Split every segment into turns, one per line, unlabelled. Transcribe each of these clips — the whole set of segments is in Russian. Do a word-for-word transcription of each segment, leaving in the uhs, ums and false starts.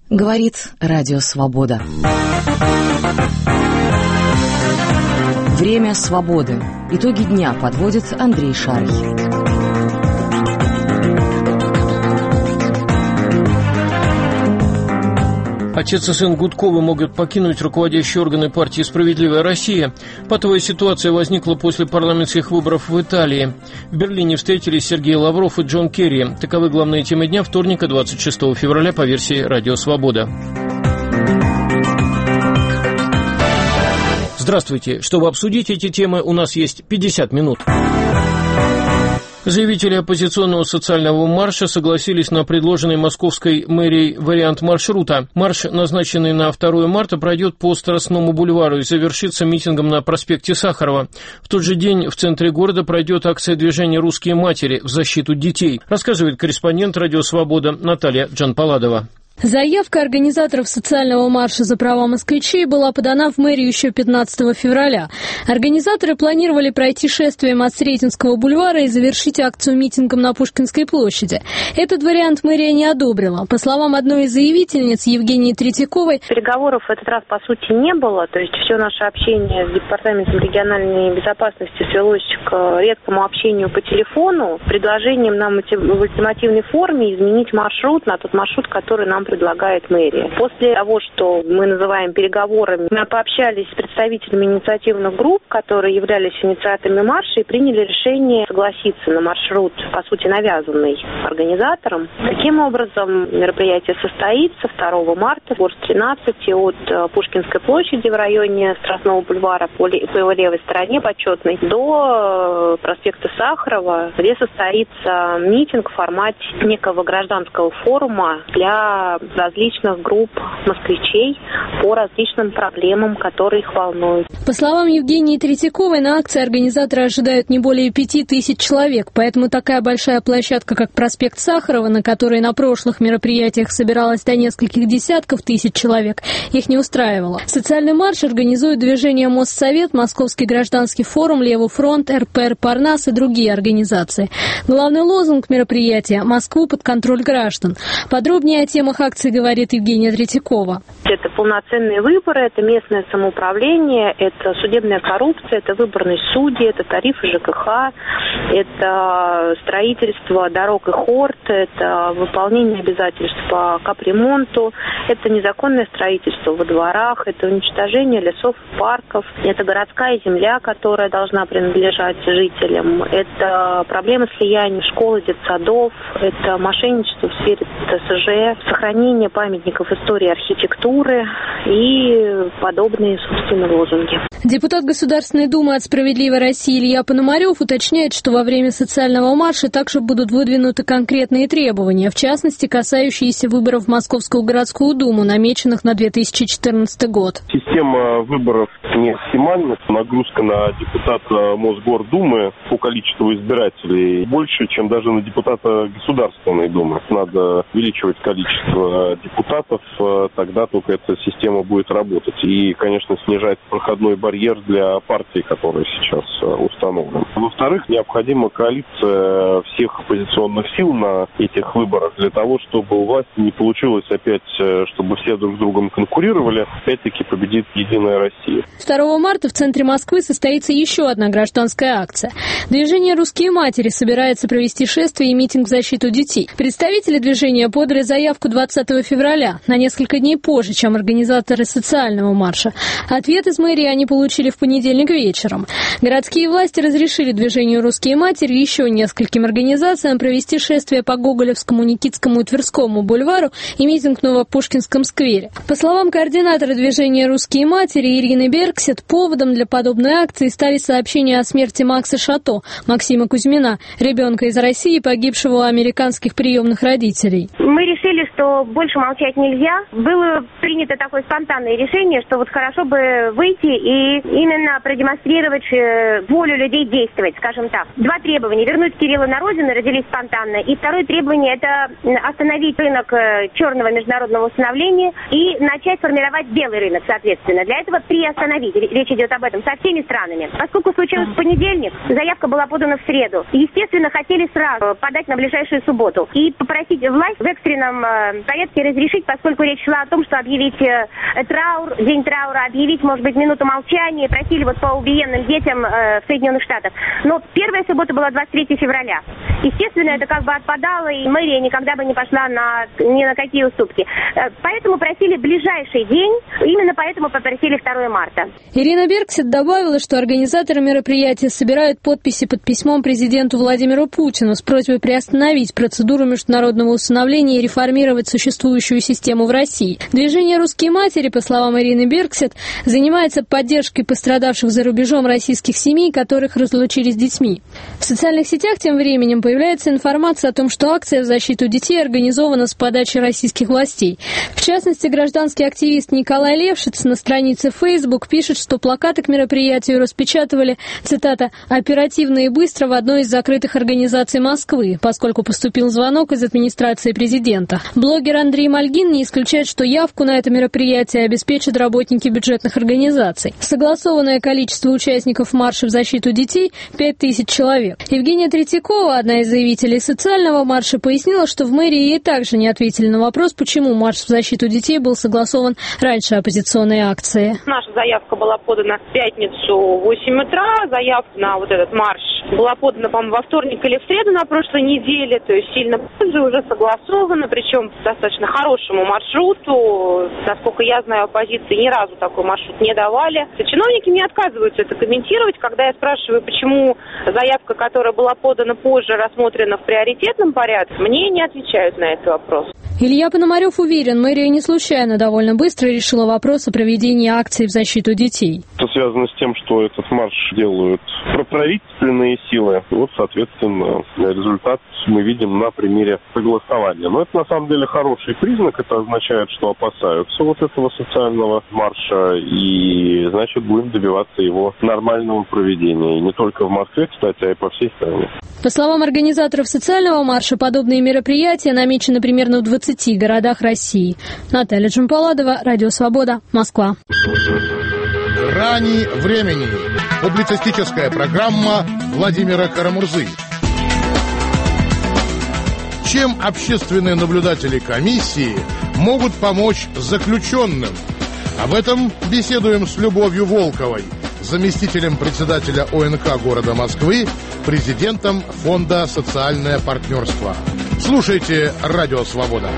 Говорит Радио Свобода. Время свободы. Итоги дня подводит Андрей Шарий.
Отец и сын Гудковы могут покинуть руководящие органы партии «Справедливая Россия». Патовая ситуация возникла после парламентских выборов в Италии. В Берлине встретились Сергей Лавров и Джон Керри. Таковы главные темы дня вторника, двадцать шестого февраля, по версии «Радио Свобода». Здравствуйте. Чтобы обсудить эти темы, у нас есть пятьдесят минут. Заявители оппозиционного социального марша согласились на предложенный московской мэрией вариант маршрута. Марш, назначенный на второе марта, пройдет по Страстному бульвару и завершится митингом на проспекте Сахарова. В тот же день в центре города пройдет акция движения «Русские матери» в защиту детей, рассказывает корреспондент «Радио Свобода» Наталья Джанпаладова.
Заявка организаторов социального марша за права москвичей была подана в мэрию еще пятнадцатого февраля. Организаторы планировали пройти шествием от Сретенского бульвара и завершить акцию митингом на Пушкинской площади. Этот вариант мэрия не одобрила. По словам одной из заявительниц, Евгении Третьяковой,
переговоров в этот раз по сути не было, то есть все наше общение с Департаментом региональной безопасности свелось к редкому общению по телефону, предложением нам в ультимативной форме изменить маршрут на тот маршрут, который нам предлагает мэрия. После того, что мы называем переговорами, мы пообщались с представителями инициативных групп, которые являлись инициаторами марша, и приняли решение согласиться на маршрут, по сути, навязанный организатором. Таким образом, мероприятие состоится второго марта в тринадцати от Пушкинской площади в районе Страстного бульвара по его левой стороне почетной до проспекта Сахарова, где состоится митинг в формате некого гражданского форума для различных групп москвичей по различным проблемам, которые их волнуют.
По словам Евгении Третьяковой, на акции организаторы ожидают не более пяти тысяч человек, поэтому такая большая площадка, как проспект Сахарова, на которой на прошлых мероприятиях собиралось до нескольких десятков тысяч человек, их не устраивала. Социальный марш организует движение Моссовет, Московский гражданский форум, Левый фронт, эр пэ эр Парнас и другие организации. Главный лозунг мероприятия – «Москву под контроль граждан». Подробнее о темах акции говорит Евгения Третьякова.
Это полноценные выборы, это местное самоуправление, это судебная коррупция, это выборность судей, это тарифы жэ ка ха, это строительство дорог и хорд, это выполнение обязательств по капремонту, это незаконное строительство во дворах, это уничтожение лесов и парков, это городская земля, которая должна принадлежать жителям, это проблемы слияния школ и детсадов, это мошенничество в сфере тэ эс жэ, сохранение памятников истории и архитектуры и подобные, собственно, лозунги.
Депутат Государственной Думы от «Справедливой России» Илья Пономарев уточняет, что во время социального марша также будут выдвинуты конкретные требования, в частности, касающиеся выборов в Московскую городскую думу, намеченных на две тысячи четырнадцатый год.
Система выборов не оптимальна. Нагрузка на депутата Мосгордумы по количеству избирателей больше, чем даже на депутата Государственной Думы. Надо увеличивать количество депутатов, тогда только эта система будет работать. И, конечно, снижать проходной барьер для партий, который сейчас установлен. Во-вторых, необходима коалиция всех оппозиционных сил на этих выборах для того, чтобы у власти не получилось опять, чтобы все друг с другом конкурировали, опять-таки победит «Единая Россия».
второго марта в центре Москвы состоится еще одна гражданская акция. Движение «Русские матери» собирается провести шествие и митинг в защиту детей. Представители движения подали заявку двадцатого февраля, на несколько дней позже, чем организаторы социального марша. Ответ из мэрии они получили в понедельник вечером. Городские власти разрешили движению «Русские матери» и еще нескольким организациям провести шествие по Гоголевскому, Никитскому и Тверскому бульвару и митинг в Новопушкинском сквере. По словам координатора движения «Русские матери» Ирины Берксет, поводом для подобной акции стали сообщения о смерти Макса Шато, Максима Кузьмина, ребенка из России, погибшего у американских приемных родителей.
Мы решили, что больше молчать нельзя. Было принято такое спонтанное решение, что вот хорошо бы выйти и именно продемонстрировать волю людей действовать, скажем так. Два требования. Вернуть Кирилла на родину родились спонтанно. И второе требование – это остановить рынок черного международного усыновления и начать формировать белый рынок, соответственно. Для этого приостановить. Речь идет об этом со всеми странами. Поскольку случилось в понедельник, заявка была подана в среду. Естественно, хотели сразу подать на ближайшую субботу и попросить власть в экстренном установленном э, порядке разрешить, поскольку речь шла о том, что объявить э, траур, день траура, объявить, может быть, минуту молчания, просили вот по убиенным детям э, в Соединенных Штатах. Но первая суббота была двадцать третьего февраля. Естественно, это как бы отпадало, и мэрия никогда бы не пошла на, ни на какие уступки. Э, поэтому просили ближайший день, именно поэтому попросили второго марта.
Ирина Бергсет добавила, что организаторы мероприятия собирают подписи под письмом президенту Владимиру Путину с просьбой приостановить процедуру международного усыновления и реформировать существующую систему в России. Движение «Русские матери», по словам Ирины Бергсет, занимается поддержкой пострадавших за рубежом российских семей, которых разлучили с детьми. В социальных сетях тем временем появляется информация о том, что акция в защиту детей организована с подачи российских властей. В частности, гражданский активист Николай Левшиц на странице Facebook пишет, что плакаты к мероприятию распечатывали, цитата, «оперативно и быстро в одной из закрытых организаций Москвы», поскольку поступил звонок из администрации президента. Блогер Андрей Мальгин не исключает, что явку на это мероприятие обеспечат работники бюджетных организаций. Согласованное количество участников марша в защиту детей – пять тысяч человек. Евгения Третьякова, одна из заявителей социального марша, пояснила, что в мэрии ей также не ответили на вопрос, почему марш в защиту детей был согласован раньше оппозиционной акции.
Наша заявка была подана в пятницу в восемь утра, заявка на вот этот марш была подана, по-моему, во вторник или в среду на прошлой неделе, то есть сильно позже, уже согласовано, причем по достаточно хорошему маршруту. Насколько я знаю, оппозиции ни разу такой маршрут не давали. Чиновники не отказываются это комментировать. Когда я спрашиваю, почему заявка, которая была подана позже, рассмотрена в приоритетном порядке, мне не отвечают на этот вопрос.
Илья Пономарев уверен, мэрия не случайно довольно быстро решила вопрос о проведении акции в защиту детей.
Это связано с тем, что этот марш делают проправительственные силы. Вот, соответственно, результат мы видим на примере согласования. Но это на самом деле хороший признак. Это означает, что опасаются вот этого социального марша. И, значит, будем добиваться его нормального проведения. И не только в Москве, кстати, а и по всей стране.
По словам организаторов социального марша, подобные мероприятия намечены примерно в двадцати городах России. Наталья Джампаладова, Радио Свобода, Москва.
«Грани времени». Публицистическая программа Владимира Карамурзы. Чем общественные наблюдатели комиссии могут помочь заключенным? Об этом беседуем с Любовью Волковой, заместителем председателя О Н К города Москвы, президентом Фонда «Социальное партнерство». Слушайте «Радио Свобода».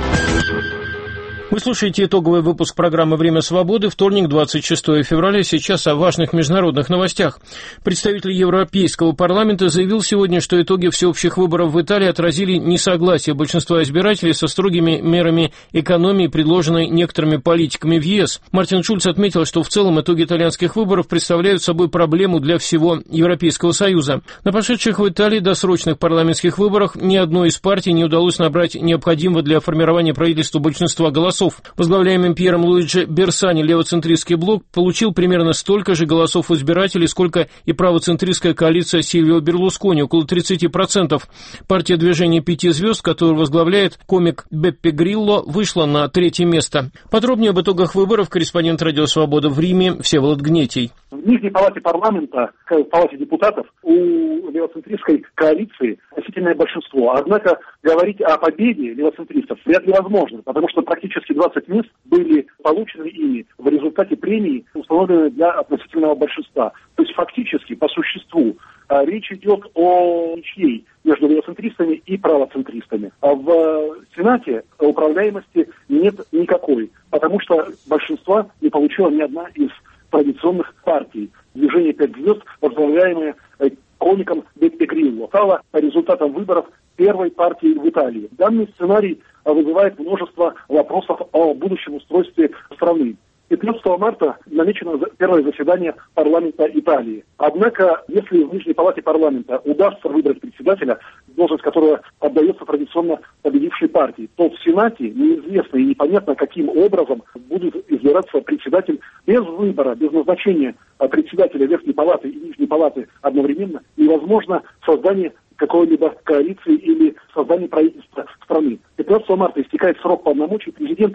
Вы слушаете итоговый выпуск программы «Время свободы», вторник, двадцать шестого февраля. Сейчас о важных международных новостях. Представитель Европейского парламента заявил сегодня, что итоги всеобщих выборов в Италии отразили несогласие большинства избирателей со строгими мерами экономии, предложенной некоторыми политиками в Е С. Мартин Шульц отметил, что в целом итоги итальянских выборов представляют собой проблему для всего Европейского Союза. На прошедших в Италии досрочных парламентских выборах ни одной из партий не удалось набрать необходимого для формирования правительства большинства голосов. Возглавляемый Пьером Луиджи Берсани левоцентристский блок получил примерно столько же голосов избирателей, сколько и правоцентристская коалиция Сильвио Берлускони, около тридцать процентов. Партия движения пяти звезд, которую возглавляет комик Беппе Грилло, вышла на третье место. Подробнее об итогах выборов корреспондент Радио Свобода в Риме Всеволод Гнетий.
В Нижней палате парламента, в палате депутатов, у левоцентристской коалиции относительное большинство. Однако говорить о победе левоцентристов вряд ли возможно, потому что практически двадцать мест были получены ими в результате премии, установленной для относительного большинства. То есть фактически, по существу, речь идет о ничьей между левоцентристами и правоцентристами. А в Сенате управляемости нет никакой, потому что большинства не получила ни одна из традиционных партий. Движение «Пять звезд», возглавляемое комиком Беппе Грилло, стало по результатам выборов первой партией в Италии. Данный сценарий вызывает множество вопросов о будущем устройстве страны. пятнадцатого марта намечено первое заседание парламента Италии. Однако, если в Нижней палате парламента удастся выбрать председателя, должность которого отдается традиционно победившей партии, то в Сенате неизвестно и непонятно, каким образом будет избираться председатель без выбора, без назначения председателя Верхней палаты и Нижней палаты одновременно. Невозможно создание какой-либо коалиции или создание правительства страны. пятнадцатого марта истекает срок полномочий президента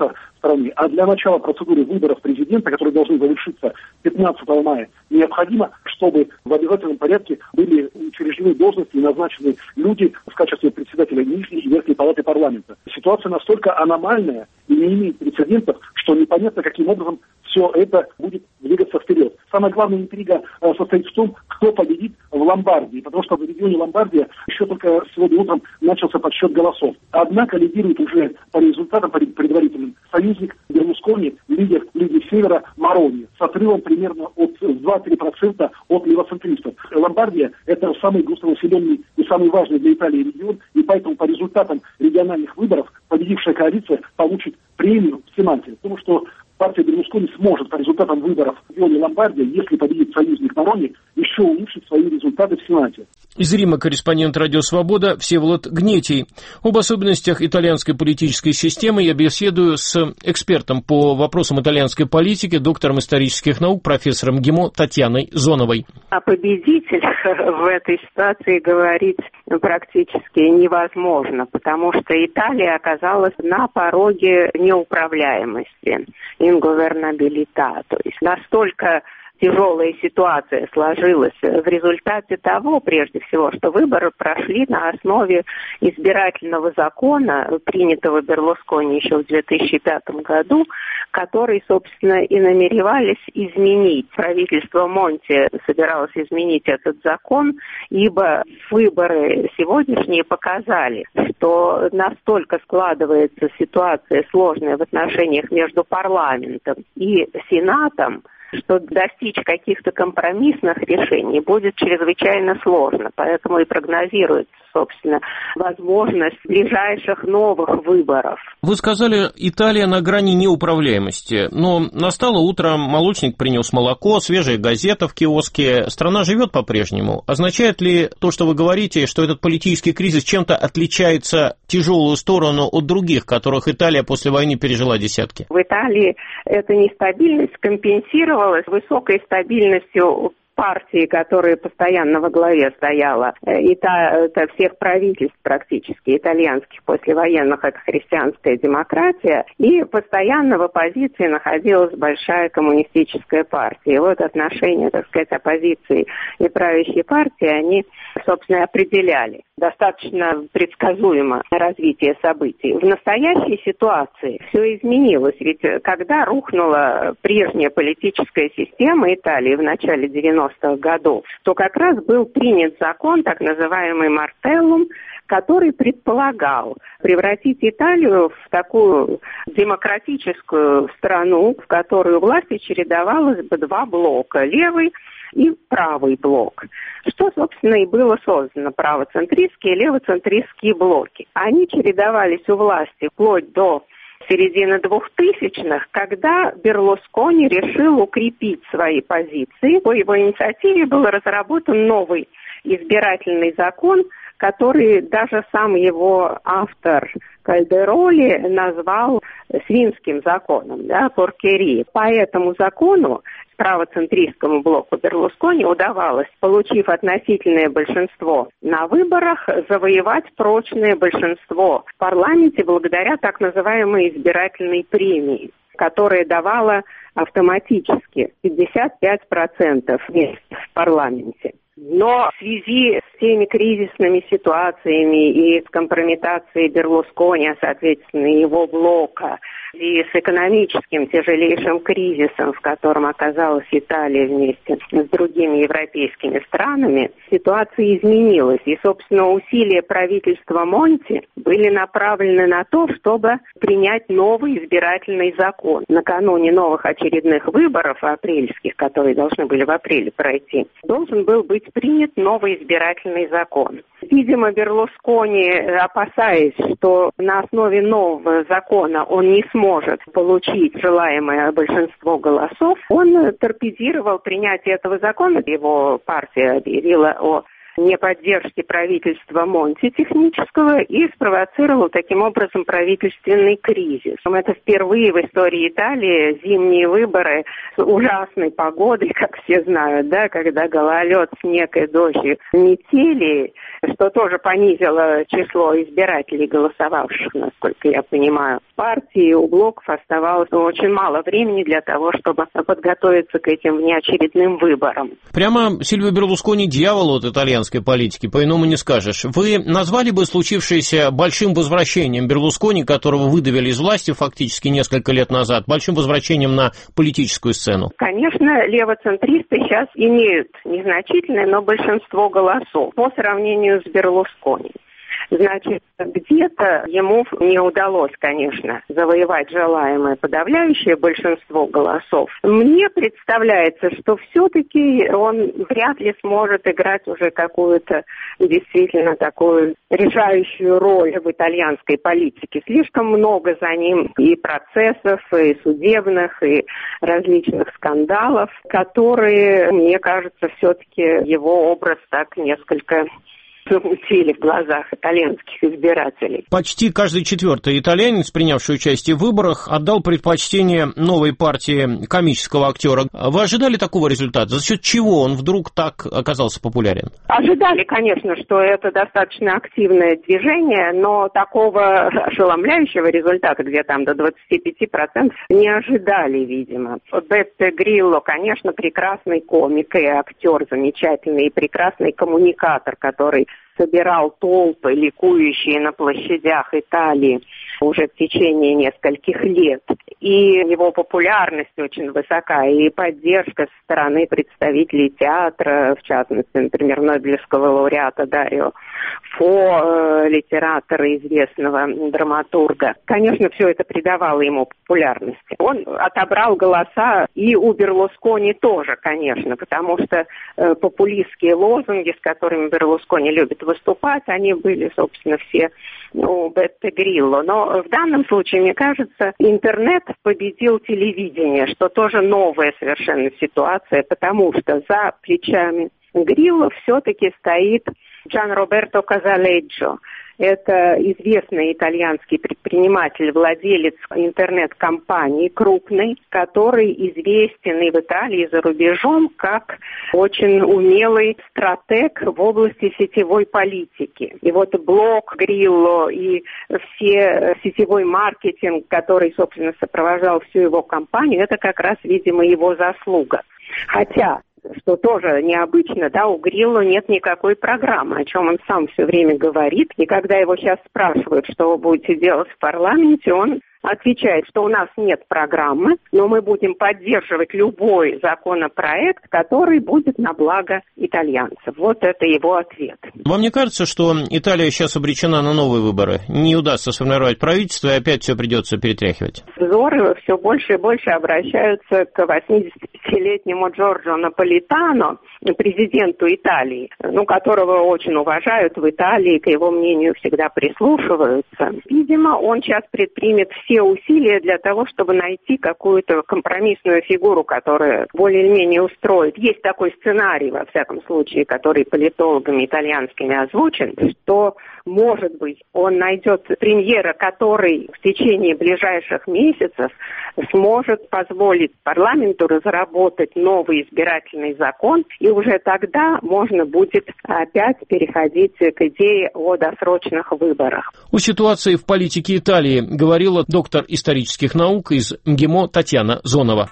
страны. А для начала процедуры выборов президента, которые должны завершиться пятнадцатого мая, необходимо, чтобы в обязательном порядке были учреждены должности и назначены люди в качестве председателя Нижней и Верхней палаты парламента. Ситуация настолько аномальная и не имеет прецедентов, что непонятно, каким образом все это будет двигаться вперед. Самая главная интрига э, состоит в том, кто победит в Ломбардии, потому что в регионе Ломбардия еще только сегодня утром начался подсчет голосов. Однако лидирует уже по результатам по предварительным союзник Берлускони, лидер Лиги Севера Морони, с отрывом примерно от два-три процента от левоцентристов. Ломбардия – это самый густонаселенный и самый важный для Италии регион, и поэтому по результатам региональных выборов победившая коалиция получит премию в Сенате. Потому что партия Берлускони сможет по результатам выборов в регионе Ломбардия, если победит союзник Морони, еще улучшить свои результаты в Сенате.
Из Рима корреспондент «Радио Свобода» Всеволод Гнетий. Об особенностях итальянской политической системы я беседую с экспертом по вопросам итальянской политики, доктором исторических наук, профессором ГИМО Татьяной Зоновой.
О победителях в этой ситуации говорить практически невозможно, потому что Италия оказалась на пороге неуправляемости, инговернабилита, то есть настолько тяжелая ситуация сложилась в результате того, прежде всего, что выборы прошли на основе избирательного закона, принятого Берлускони еще в две тысячи пятом году, который, собственно, и намеревались изменить. Правительство Монти собиралось изменить этот закон, ибо выборы сегодняшние показали, что настолько складывается ситуация сложная в отношениях между парламентом и Сенатом, что достичь каких-то компромиссных решений будет чрезвычайно сложно. Поэтому и прогнозируется, собственно, возможность ближайших новых выборов.
Вы сказали, Италия на грани неуправляемости, но настало утро, молочник принес молоко, свежая газета в киоске, страна живет по-прежнему. Означает ли то, что вы говорите, что этот политический кризис чем-то отличается тяжелую сторону от других, которых Италия после войны пережила десятки?
В Италии эта нестабильность компенсировалась высокой стабильностью партии, которая постоянно во главе стояла, и та, это всех правительств практически итальянских послевоенных, это христианская демократия, и постоянно в оппозиции находилась большая коммунистическая партия. И вот отношения, так сказать, оппозиции и правящей партии, они, собственно, определяли достаточно предсказуемо развитие событий. В настоящей ситуации все изменилось, ведь когда рухнула прежняя политическая система Италии в начале девяностых годов, то как раз был принят закон, так называемый Мартеллум, который предполагал превратить Италию в такую демократическую страну, в которой у власти чередовалось бы два блока – левый и правый блок, что, собственно, и было создано, правоцентристские и левоцентристские блоки. Они чередовались у власти вплоть до середины двухтысячных, когда Берлускони решил укрепить свои позиции. По его инициативе был разработан новый избирательный закон, который даже сам его автор Кальдероли назвал свинским законом, да, поркери. По этому закону правоцентристскому блоку Берлускони удавалось, получив относительное большинство на выборах, завоевать прочное большинство в парламенте благодаря так называемой избирательной премии, которая давала автоматически пятьдесят пять процентов мест в парламенте. Но в связи с теми кризисными ситуациями и с компрометацией Берлускони, а соответственно его блока, и с экономическим тяжелейшим кризисом, в котором оказалась Италия вместе с другими европейскими странами, ситуация изменилась. И, собственно, усилия правительства Монти были направлены на то, чтобы принять новый избирательный закон. Накануне новых очередных выборов апрельских, которые должны были в апреле пройти, должен был быть принят новый избирательный закон. Видимо, Берлускони, опасаясь, что на основе нового закона он не сможет получить желаемое большинство голосов, он торпедировал принятие этого закона. Его партия объявила о неподдержки правительства Монти технического и спровоцировал таким образом правительственный кризис. Это впервые в истории Италии зимние выборы с ужасной погодой, как все знают, да, когда гололед, снег и дождь, метели, что тоже понизило число избирателей, голосовавших, насколько я понимаю. Партии у блоков оставалось очень мало времени для того, чтобы подготовиться к этим внеочередным выборам.
Прямо Сильвио Берлускони дьявол от итальянской политики, по-иному не скажешь. Вы назвали бы случившееся большим возвращением Берлускони, которого выдавили из власти фактически несколько лет назад, большим возвращением на политическую сцену?
Конечно, левоцентристы сейчас имеют незначительное, но большинство голосов по сравнению с Берлускони. Значит, где-то ему не удалось, конечно, завоевать желаемое подавляющее большинство голосов. Мне представляется, что все-таки он вряд ли сможет играть уже какую-то действительно такую решающую роль в итальянской политике. Слишком много за ним и процессов, и судебных, и различных скандалов, которые, мне кажется, все-таки его образ так несколько замутили в глазах итальянских избирателей.
Почти каждый четвертый итальянец, принявший участие в выборах, отдал предпочтение новой партии комического актера. Вы ожидали такого результата? За счет чего он вдруг так оказался популярен?
Ожидали, конечно, что это достаточно активное движение, но такого ошеломляющего результата, где там до двадцати пяти процентов, не ожидали, видимо. Беппе Грилло, конечно, прекрасный комик и актер замечательный, и прекрасный коммуникатор, который собирал толпы, ликующие на площадях Италии уже в течение нескольких лет. И его популярность очень высока, и поддержка со стороны представителей театра, в частности, например, Нобелевского лауреата Дарио Фо, литератора, известного драматурга. Конечно, все это придавало ему популярности. Он отобрал голоса и у Берлускони тоже, конечно, потому что э, популистские лозунги, с которыми Берлускони любит выступать, они были, собственно, все у Беппе Грилло. Но в данном случае, мне кажется, интернет победил телевидение, что тоже новая совершенно ситуация, потому что за плечами Грилло все-таки стоит Джанроберто Казаледжо. Это известный итальянский предприниматель, владелец интернет-компании крупной, который известен и в Италии, и за рубежом как очень умелый стратег в области сетевой политики. И вот блог Грилло и все сетевой маркетинг, который, собственно, сопровождал всю его компанию, это как раз, видимо, его заслуга. Хотя, что тоже необычно, да, у Грилло нет никакой программы, о чем он сам все время говорит. И когда его сейчас спрашивают, что вы будете делать в парламенте, он отвечает, что у нас нет программы, но мы будем поддерживать любой законопроект, который будет на благо итальянцев. Вот это его ответ.
Вам не кажется, что Италия сейчас обречена на новые выборы? Не удастся сформировать правительство, и опять все придется перетряхивать?
Взоры все больше и больше обращаются к восьмидесятипятилетнему Джорджо Наполитано, президенту Италии, ну, которого очень уважают в Италии, к его мнению всегда прислушиваются. Видимо, он сейчас предпримет все усилия для того, чтобы найти какую-то компромиссную фигуру, которая более-менее устроит. Есть такой сценарий, во всяком случае, который политологами итальянскими озвучен, что, может быть, он найдет премьера, который в течение ближайших месяцев сможет позволить парламенту разработать новый избирательный закон, и уже тогда можно будет опять переходить к идее о досрочных выборах.
О ситуации в политике Италии говорила доктор исторических наук из МГИМО Татьяна Зонова.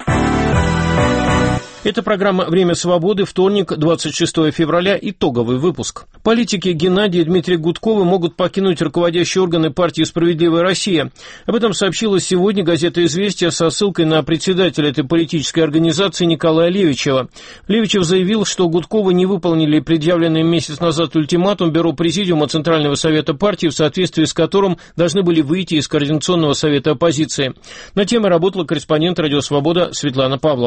Это программа «Время свободы», вторник, двадцать шестого февраля, итоговый выпуск. Политики Геннадия и Дмитрия Гудковы могут покинуть руководящие органы партии «Справедливая Россия». Об этом сообщила сегодня газета «Известия» со ссылкой на председателя этой политической организации Николая Левичева. Левичев заявил, что Гудковы не выполнили предъявленный месяц назад ультиматум Бюро Президиума Центрального совета партии, в соответствии с которым должны были выйти из Координационного совета оппозиции. На теме работала корреспондент «Радио Свобода» Светлана Павлова.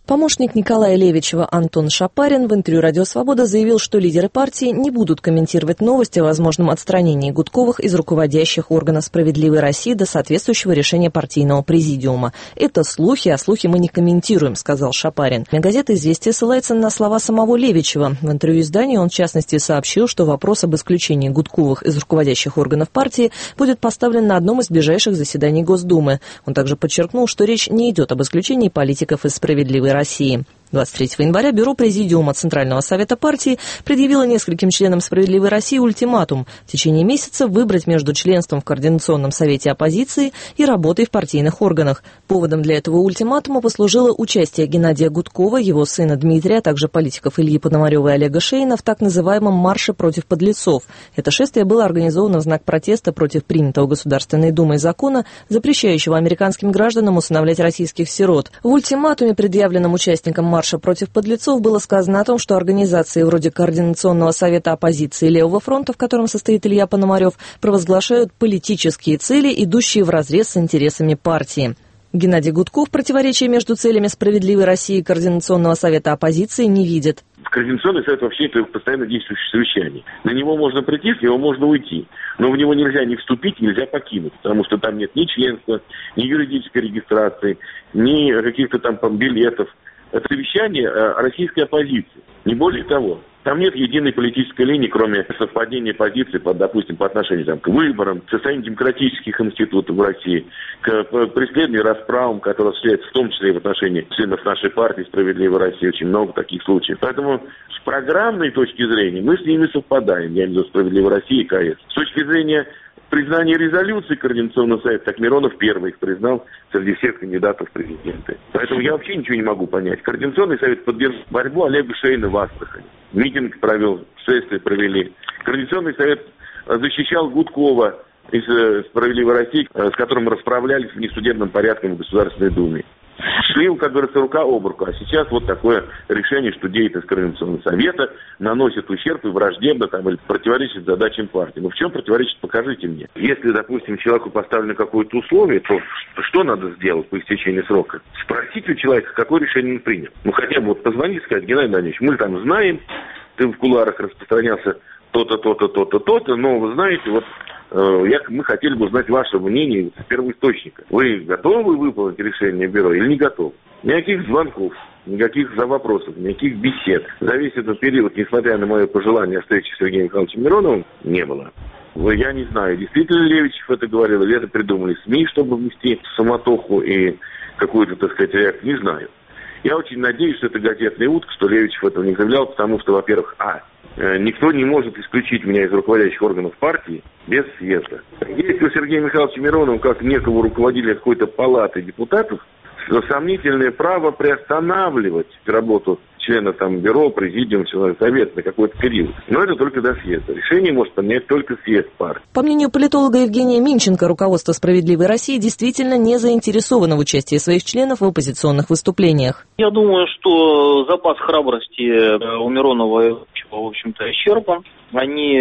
Помощник Николая Левичева Антон Шапарин в интервью «Радио Свобода» заявил, что лидеры партии не будут комментировать новости о возможном отстранении Гудковых из руководящих органов «Справедливой России» до соответствующего решения партийного президиума. «Это слухи, а слухи мы не комментируем», — сказал Шапарин. Газета «Известия» ссылается на слова самого Левичева. В интервью изданию он, в частности, сообщил, что вопрос об исключении Гудковых из руководящих органов партии будет поставлен на одном из ближайших заседаний Госдумы. Он также подчеркнул, что речь не идет об исключении политиков из «Справедливой России». двадцать третьего января Бюро Президиума Центрального совета партии предъявило нескольким членам «Справедливой России» ультиматум в течение месяца выбрать между членством в Координационном совете оппозиции и работой в партийных органах. Поводом для этого ультиматума послужило участие Геннадия Гудкова, его сына Дмитрия, а также политиков Ильи Пономарева и Олега Шейна в так называемом «Марше против подлецов». Это шествие было организовано в знак протеста против принятого Государственной Думой закона, запрещающего американским гражданам усыновлять российских сирот. В ультиматуме, предъявленном участникам марша против подлецов, было сказано о том, что организации вроде Координационного совета оппозиции Левого фронта, в котором состоит Илья Пономарев, провозглашают политические цели, идущие вразрез с интересами партии. Геннадий Гудков противоречия между целями «Справедливой России» и Координационного совета оппозиции не видит.
Координационный совет вообще это постоянно действующее совещание. На него можно прийти, с него можно уйти. Но в него нельзя ни вступить, нельзя покинуть. Потому что там нет ни членства, ни юридической регистрации, ни каких-то там билетов. Это совещание российской оппозиции. Не более того. Там нет единой политической линии, кроме совпадения позиций, по, допустим, по отношению там, к выборам, к состоянию демократических институтов в России, к преследованию и расправам, которые осуществляются в том числе и в отношении членов нашей партии «Справедливой России». Очень много таких случаев. Поэтому с программной точки зрения мы с ними совпадаем, я имею в виду «Справедливой России» и КС. С точки зрения признание резолюции Координационного совета, так Миронов первый их признал среди всех кандидатов в президенты. Поэтому я вообще ничего не могу понять. Координационный совет поддержал борьбу Олега Шейна в Астрахани. Митинг провел, шествие провели. Координационный совет защищал Гудкова из «Справедливой России», с которым расправлялись внесудебным порядком в Государственной Думе. Шли, как говорится, рука об руку. А сейчас вот такое решение, что деятельность Координационного совета наносит ущерб и враждебно там, или противоречит задачам партии. Ну в чем противоречит, покажите мне. Если, допустим, человеку поставлено какое-то условие, то что надо сделать по истечении срока? Спросить у человека, какое решение он принял. Ну хотя бы вот позвонить и сказать: Геннадий Данилович, мы там знаем, ты в кулуарах распространялся то-то, то-то, то-то, то-то, но вы знаете, вот Я, мы хотели бы узнать ваше мнение с первоисточника. Вы готовы выполнить решение бюро или не готовы? Никаких звонков, никаких за вопросов, никаких бесед. За весь этот период, несмотря на мое пожелание о встрече с Сергеем Михайловичем Мироновым, не было. Я не знаю, действительно Левичев это говорил, или это придумали СМИ, чтобы внести суматоху и какую-то, так сказать, реакцию, не знаю. Я очень надеюсь, что это газетная утка, что Левичев этого не заявлял, потому что, во-первых, а, никто не может исключить меня из руководящих органов партии без съезда. Если у Сергея Михайловича Миронова, как некого руководителя какой-то палаты депутатов, сомнительное право приостанавливать работу члена там бюро, президиума, члена совета на какой-то период. Но это только до съезда. Решение может принять только съезд партии.
По мнению политолога Евгения Минченко, руководство «Справедливой России» действительно не заинтересовано в участии своих членов в оппозиционных выступлениях.
Я думаю, что запас храбрости у Миронова, в общем-то, исчерпан. Они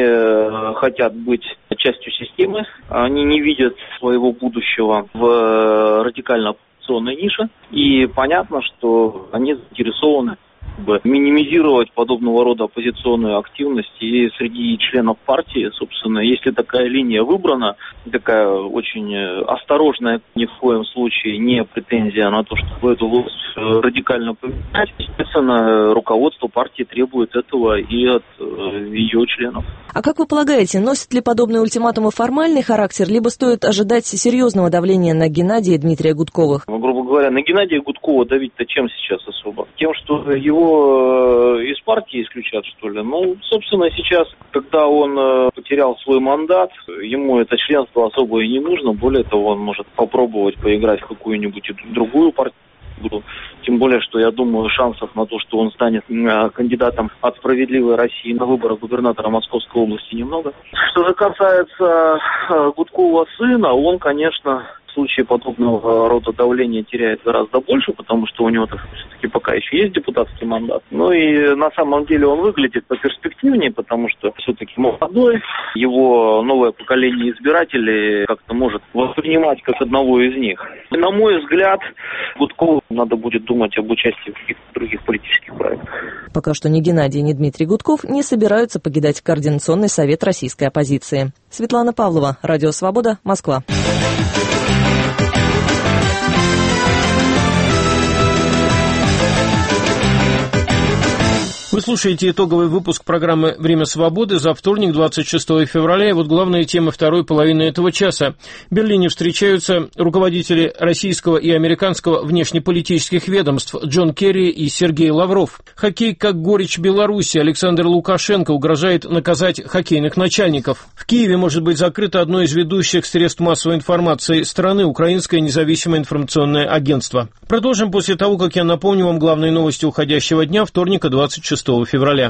хотят быть частью системы. Они не видят своего будущего в радикально-оппозиционной нише. И понятно, что они заинтересованы минимизировать подобного рода оппозиционную активность и среди членов партии, собственно, если такая линия выбрана, такая очень осторожная, ни в коем случае не претензия на то, чтобы эту власть радикально поменять, естественно, руководство партии требует этого и от ее членов.
А как вы полагаете, носит ли подобные ультиматумы формальный характер, либо стоит ожидать серьезного давления на Геннадия и Дмитрия Гудковых?
Ну, грубо говоря, на Геннадия Гудкова давить-то чем сейчас особо? Тем, что его из партии исключат, что ли? Ну, собственно, сейчас, когда он потерял свой мандат, ему это членство особо и не нужно. Более того, он может попробовать поиграть в какую-нибудь другую партию. Тем более, что я думаю, шансов на то, что он станет кандидатом от «Справедливой России» на выборах губернатора Московской области, немного. Что же касается Гудкова сына, он, конечно, случае подобного рода давления теряет гораздо больше, потому что у него все-таки пока еще есть депутатский мандат. Ну и на самом деле он выглядит поперспективнее, потому что все-таки молодой, его новое поколение избирателей как-то может воспринимать как одного из них. И, на мой взгляд, Гудкову надо будет думать об участии в каких-то других политических проектах.
Пока что ни Геннадий, ни Дмитрий Гудков не собираются покидать Координационный совет российской оппозиции. Светлана Павлова, Радио Свобода, Москва.
Вы слушаете итоговый выпуск программы «Время свободы» за вторник, двадцать шестого февраля. И вот главные темы второй половины этого часа. В Берлине встречаются руководители российского и американского внешнеполитических ведомств Джон Керри и Сергей Лавров. Хоккей как горечь Беларуси. Александр Лукашенко угрожает наказать хоккейных начальников. В Киеве может быть закрыто одно из ведущих средств массовой информации страны — Украинское независимое информационное агентство. Продолжим после того, как я напомню вам главные новости уходящего дня, вторника, двадцать шестого февраля.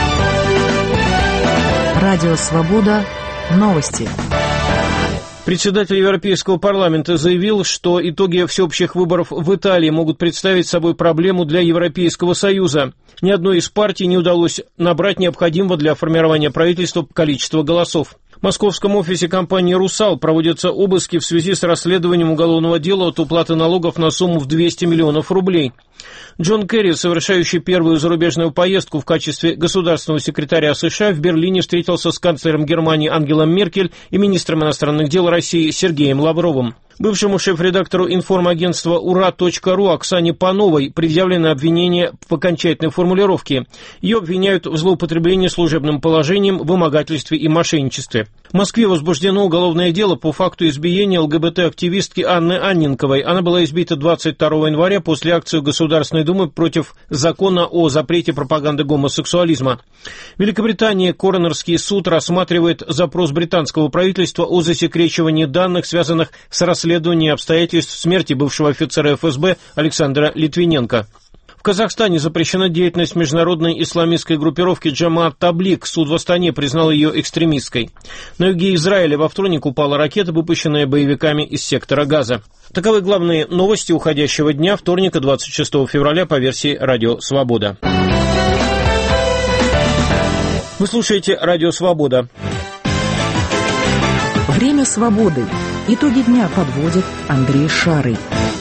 Радио Свобода. Новости.
Председатель Европейского парламента заявил, что итоги всеобщих выборов в Италии могут представить собой проблему для Европейского Союза. Ни одной из партий не удалось набрать необходимого для формирования правительства количество голосов. В московском офисе компании «Русал» проводятся обыски в связи с расследованием уголовного дела от уплаты налогов на сумму в двести миллионов рублей. Джон Керри, совершающий первую зарубежную поездку в качестве государственного секретаря США, в Берлине встретился с канцлером Германии Ангелой Меркель и министром иностранных дел России Сергеем Лавровым. Бывшему шеф-редактору информагентства ура точка ру Оксане Пановой предъявлено обвинение в окончательной формулировке. Ее обвиняют в злоупотреблении служебным положением, вымогательстве и мошенничестве. В Москве возбуждено уголовное дело по факту избиения ЛГБТ-активистки Анны Анненковой. Она была избита двадцать второго января после акции Государственной Думы против закона о запрете пропаганды гомосексуализма. В Великобритании коронерский суд рассматривает запрос британского правительства о засекречивании данных, связанных с расследованием обстоятельств смерти бывшего офицера эф эс бэ Александра Литвиненко. В Казахстане запрещена деятельность международной исламистской группировки Джамаат Таблик. Суд в Астане признал ее экстремистской. На юге Израиля во вторник упала ракета, выпущенная боевиками из сектора Газа. Таковы главные новости уходящего дня, вторника, двадцать шестого февраля, по версии «Радио Свобода». Вы слушаете «Радио Свобода».
Время свободы. Итоги дня подводит Андрей Шарый.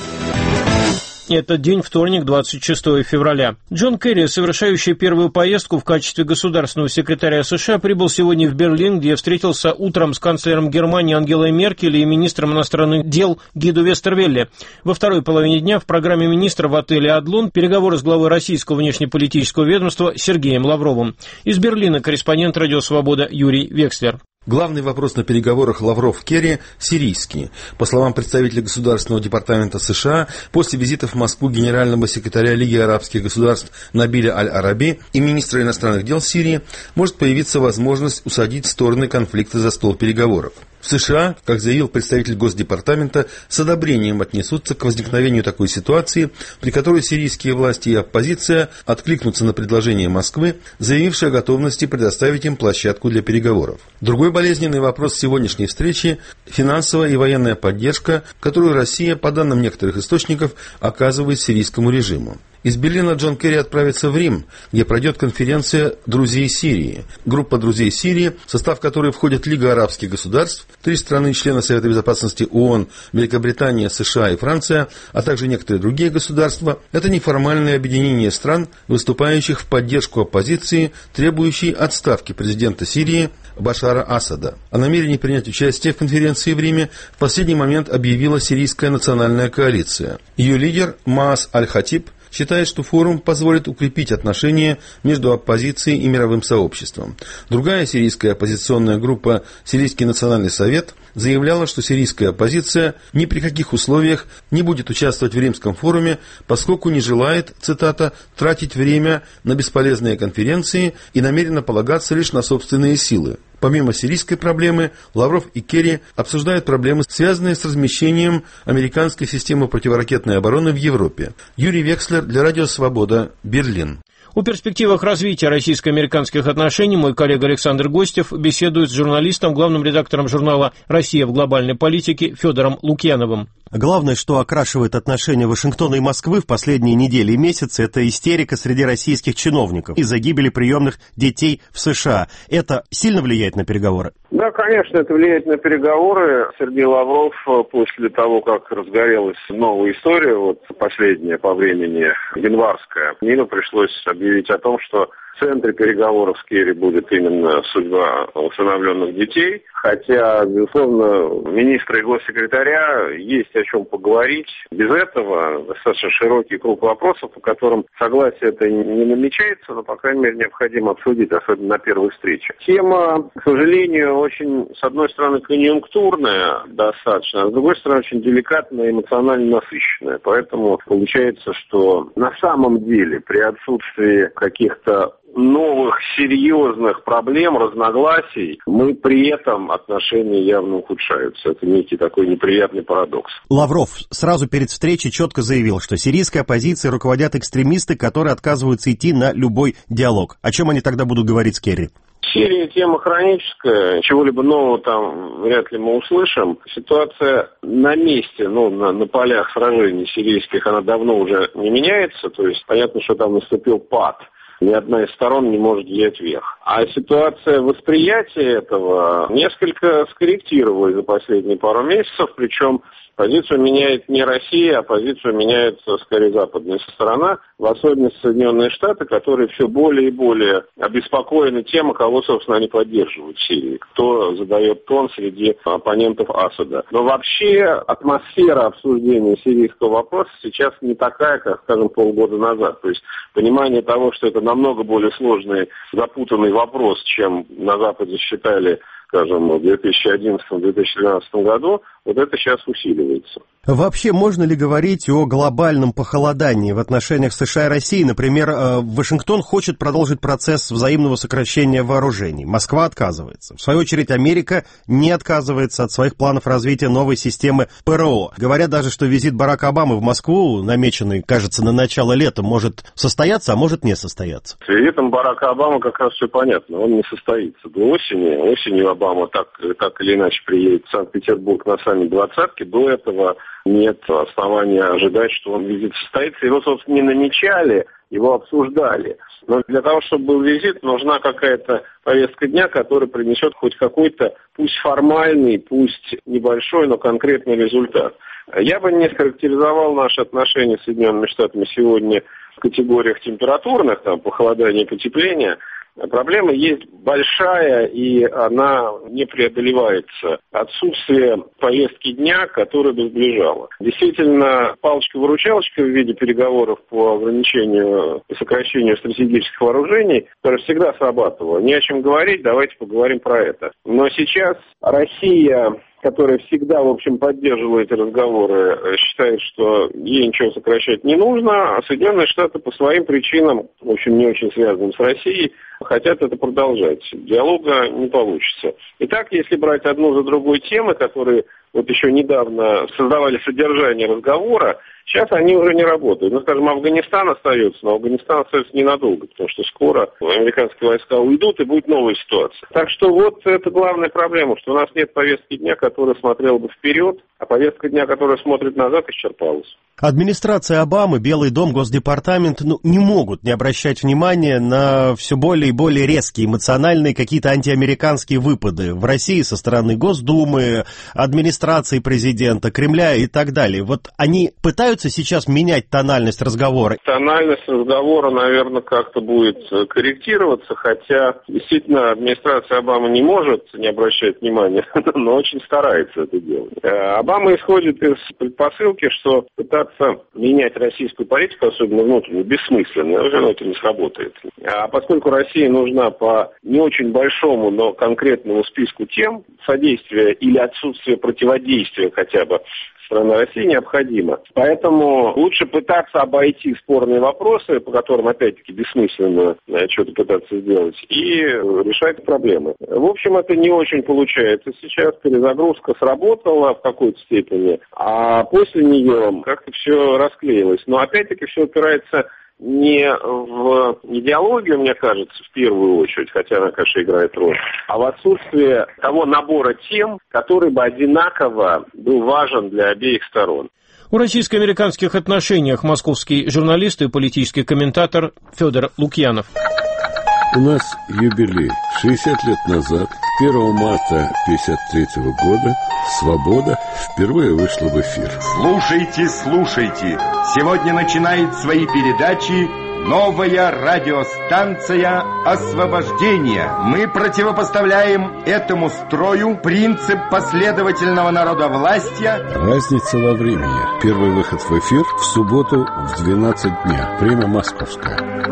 Это день вторник, двадцать шестого февраля. Джон Керри, совершающий первую поездку в качестве государственного секретаря США, прибыл сегодня в Берлин, где встретился утром с канцлером Германии Ангелой Меркель и министром иностранных дел Гидо Вестервелле. Во второй половине дня в программе министра в отеле «Адлон» переговоры с главой российского внешнеполитического ведомства Сергеем Лавровым. Из Берлина корреспондент «Радио Свобода» Юрий Векслер.
Главный вопрос на переговорах Лавров-Керри – сирийский. По словам представителя Государственного департамента США, после визита в Москву генерального секретаря Лиги арабских государств Набиля Аль-Араби и министра иностранных дел Сирии может появиться возможность усадить стороны конфликта за стол переговоров. В США, как заявил представитель Госдепартамента, с одобрением отнесутся к возникновению такой ситуации, при которой сирийские власти и оппозиция откликнутся на предложение Москвы, заявившей о готовности предоставить им площадку для переговоров. Другой болезненный вопрос сегодняшней встречи – финансовая и военная поддержка, которую Россия, по данным некоторых источников, оказывает сирийскому режиму. Из Берлина Джон Керри отправится в Рим, где пройдет конференция «Друзей Сирии». Группа «Друзей Сирии», в состав которой входит Лига арабских государств, три страны-члены Совета Безопасности ООН, Великобритания, США и Франция, а также некоторые другие государства, это неформальное объединение стран, выступающих в поддержку оппозиции, требующей отставки президента Сирии Башара Асада. О намерении принять участие в конференции в Риме в последний момент объявила Сирийская национальная коалиция. Ее лидер Маас Аль-Хатиб считает, что форум позволит укрепить отношения между оппозицией и мировым сообществом. Другая сирийская оппозиционная группа «Сирийский национальный совет» заявляла, что сирийская оппозиция ни при каких условиях не будет участвовать в Римском форуме, поскольку не желает, цитата, «тратить время на бесполезные конференции и намерена полагаться лишь на собственные силы». Помимо сирийской проблемы, Лавров и Керри обсуждают проблемы, связанные с размещением американской системы противоракетной обороны в Европе. Юрий Векслер для Радио Свобода, Берлин.
О перспективах развития российско-американских отношений мой коллега Александр Гостев беседует с журналистом, главным редактором журнала «Россия в глобальной политике» Федором Лукьяновым.
Главное, что окрашивает отношения Вашингтона и Москвы в последние недели и месяцы, это истерика среди российских чиновников из-за гибели приемных детей в США. Это сильно влияет на переговоры?
Да, конечно, это влияет на переговоры. Сергей Лавров после того, как разгорелась новая история, вот последняя по времени, январская, ему пришлось объявить о том, что в центре переговоров с Керри будет именно судьба усыновленных детей. Хотя, безусловно, министра и госсекретаря есть о чем поговорить. Без этого достаточно широкий круг вопросов, по которым согласие это не намечается, но, по крайней мере, необходимо обсудить, особенно на первой встрече. Тема, к сожалению, очень, с одной стороны, конъюнктурная достаточно, а с другой стороны, очень деликатная и эмоционально насыщенная. Поэтому получается, что на самом деле при отсутствии каких-то новых серьезных проблем, разногласий, мы при этом отношения явно ухудшаются. Это некий такой неприятный парадокс.
Лавров сразу перед встречей четко заявил, что сирийской оппозицией руководят экстремисты, которые отказываются идти на любой диалог. О чем они тогда будут говорить с Керри?
Сирия тема хроническая, чего-либо нового там вряд ли мы услышим. Ситуация на месте, ну, на, на полях сражений сирийских, она давно уже не меняется, то есть понятно, что там наступил пад. Ни одна из сторон не может взять верх. А ситуация восприятия этого несколько скорректировалась за последние пару месяцев, причем позицию меняет не Россия, а позицию меняет скорее западная сторона, в особенности Соединенные Штаты, которые все более и более обеспокоены тем, кого, собственно, они поддерживают в Сирии, кто задает тон среди оппонентов Асада. Но вообще атмосфера обсуждения сирийского вопроса сейчас не такая, как, скажем, полгода назад. То есть понимание того, что это намного более сложный, запутанный вопрос, чем на Западе считали, скажем, в две тысячи одиннадцатом — две тысячи двенадцатом году, вот это сейчас усиливается.
Вообще, можно ли говорить о глобальном похолодании в отношениях США и России? Например, Вашингтон хочет продолжить процесс взаимного сокращения вооружений. Москва отказывается. В свою очередь, Америка не отказывается от своих планов развития новой системы ПРО. Говорят даже, что визит Барака Обамы в Москву, намеченный, кажется, на начало лета, может состояться, а может не состояться.
С визитом Барака Обамы как раз все понятно. Он не состоится до осени. Осенью Обама так, так или иначе приедет в Санкт-Петербург на саммит двадцатки. До этого нет основания ожидать, что он визит состоится. Его, собственно, не намечали, его обсуждали. Но для того, чтобы был визит, нужна какая-то повестка дня, которая принесет хоть какой-то, пусть формальный, пусть небольшой, но конкретный результат. Я бы не характеризовал наши отношения с Соединенными Штатами сегодня в категориях температурных, там, похолодания и потепления. Проблема есть большая, и она не преодолевается. Отсутствие повестки дня, которая бы сближала. Действительно, палочка-выручалочка в виде переговоров по ограничению и сокращению стратегических вооружений, которая всегда срабатывала. Не о чем говорить, давайте поговорим про это. Но сейчас Россия, которая всегда, в общем, поддерживала эти разговоры, считает, что ей ничего сокращать не нужно, а Соединенные Штаты по своим причинам, в общем, не очень связанным с Россией, хотят это продолжать. Диалога не получится. Итак, если брать одну за другой темы, которые вот еще недавно создавали содержание разговора, сейчас они уже не работают. Ну, скажем, Афганистан остается, но Афганистан остается ненадолго, потому что скоро американские войска уйдут, и будет новая ситуация. Так что вот это главная проблема, что у нас нет повестки дня, которая смотрела бы вперед, а повестка дня, которая смотрит назад, исчерпалась.
Администрация Обамы, Белый дом, Госдепартамент ну, не могут не обращать внимания на все более и более резкие эмоциональные какие-то антиамериканские выпады в России со стороны Госдумы, администрации президента, Кремля и так далее. Вот они пытаются сейчас менять тональность разговора?
Тональность разговора, наверное, как-то будет корректироваться, хотя действительно администрация Обамы не может не обращать внимания, но очень старается это делать. Обама исходит из предпосылки, что пытаться менять российскую политику, особенно внутреннюю, бессмысленно, уже это не сработает. А поскольку России нужна по не очень большому, но конкретному списку тем, содействия или отсутствие противодействия хотя бы страны России необходимо. Поэтому лучше пытаться обойти спорные вопросы, по которым, опять-таки, бессмысленно что-то пытаться сделать, и решать проблемы. В общем, это не очень получается. Сейчас перезагрузка сработала в какой-то степени, а после нее как-то все расклеилось. Но, опять-таки, все опирается не в идеологию, мне кажется, в первую очередь, хотя она, конечно, играет роль, а в отсутствие того набора тем, который бы одинаково был важен для обеих сторон.
О российско-американских отношениях московский журналист и политический комментатор Федор Лукьянов.
У нас юбилей. шестьдесят лет назад, первого марта пятьдесят третьего года, «Свобода» впервые вышла в эфир.
Слушайте, слушайте. Сегодня начинает свои передачи новая радиостанция «Освобождение». Мы противопоставляем этому строю принцип последовательного народовластия.
Разница во времени. Первый выход в эфир в субботу в двенадцать дня. Время московское.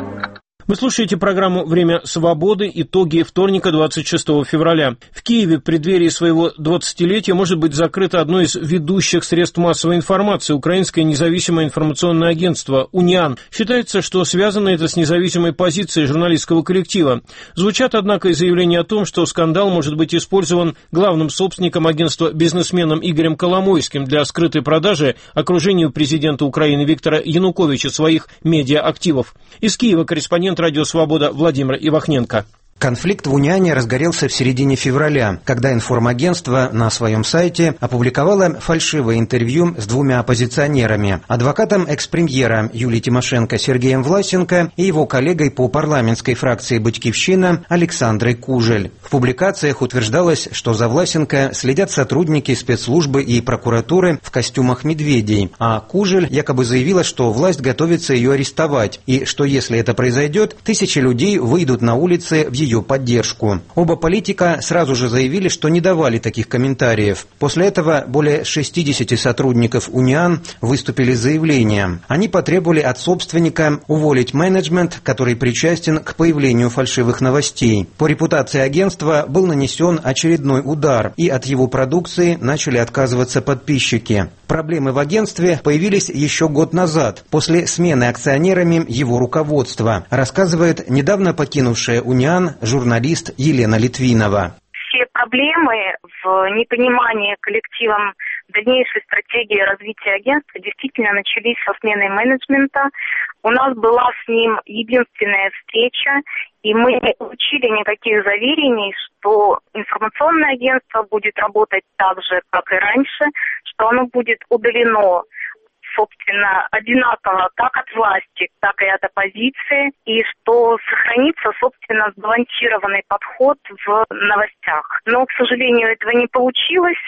Вы слушаете программу «Время свободы». Итоги вторника, двадцать шестого февраля. В Киеве в преддверии своего двадцатилетия может быть закрыто одно из ведущих средств массовой информации – Украинское независимое информационное агентство «Униан». Считается, что связано это с независимой позицией журналистского коллектива. Звучат, однако, и заявления о том, что скандал может быть использован главным собственником агентства бизнесменом Игорем Коломойским для скрытой продажи окружению президента Украины Виктора Януковича своих медиа-активов. Из Киева корреспондент «Радио Свобода» Владимир Ивахненко.
Конфликт в Униане разгорелся в середине февраля, когда информагентство на своем сайте опубликовало фальшивое интервью с двумя оппозиционерами – адвокатом экс-премьера Юлии Тимошенко Сергеем Власенко и его коллегой по парламентской фракции «Батькивщина» Александрой Кужель. В публикациях утверждалось, что за Власенко следят сотрудники спецслужбы и прокуратуры в костюмах медведей, а Кужель якобы заявила, что власть готовится ее арестовать, и что если это произойдет, тысячи людей выйдут на улицы в ее ее поддержку. Оба политика сразу же заявили, что не давали таких комментариев. После этого более шестидесяти сотрудников «Униан» выступили с заявлением. Они потребовали от собственника уволить менеджмент, который причастен к появлению фальшивых новостей. По репутации агентства был нанесен очередной удар, и от его продукции начали отказываться подписчики. Проблемы в агентстве появились еще год назад, после смены акционерами его руководства, рассказывает недавно покинувшая «Униан» журналист Елена Литвинова.
Все проблемы в непонимании коллективом дальнейшей стратегии развития агентства действительно начались со сменой менеджмента. У нас была с ним единственная встреча, и мы не получили никаких заверений, что информационное агентство будет работать так же, как и раньше, что оно будет удалено, собственно, одинаково как от власти, так и от оппозиции, и что сохранится, собственно, сбалансированный подход в новостях. Но, к сожалению, этого не получилось,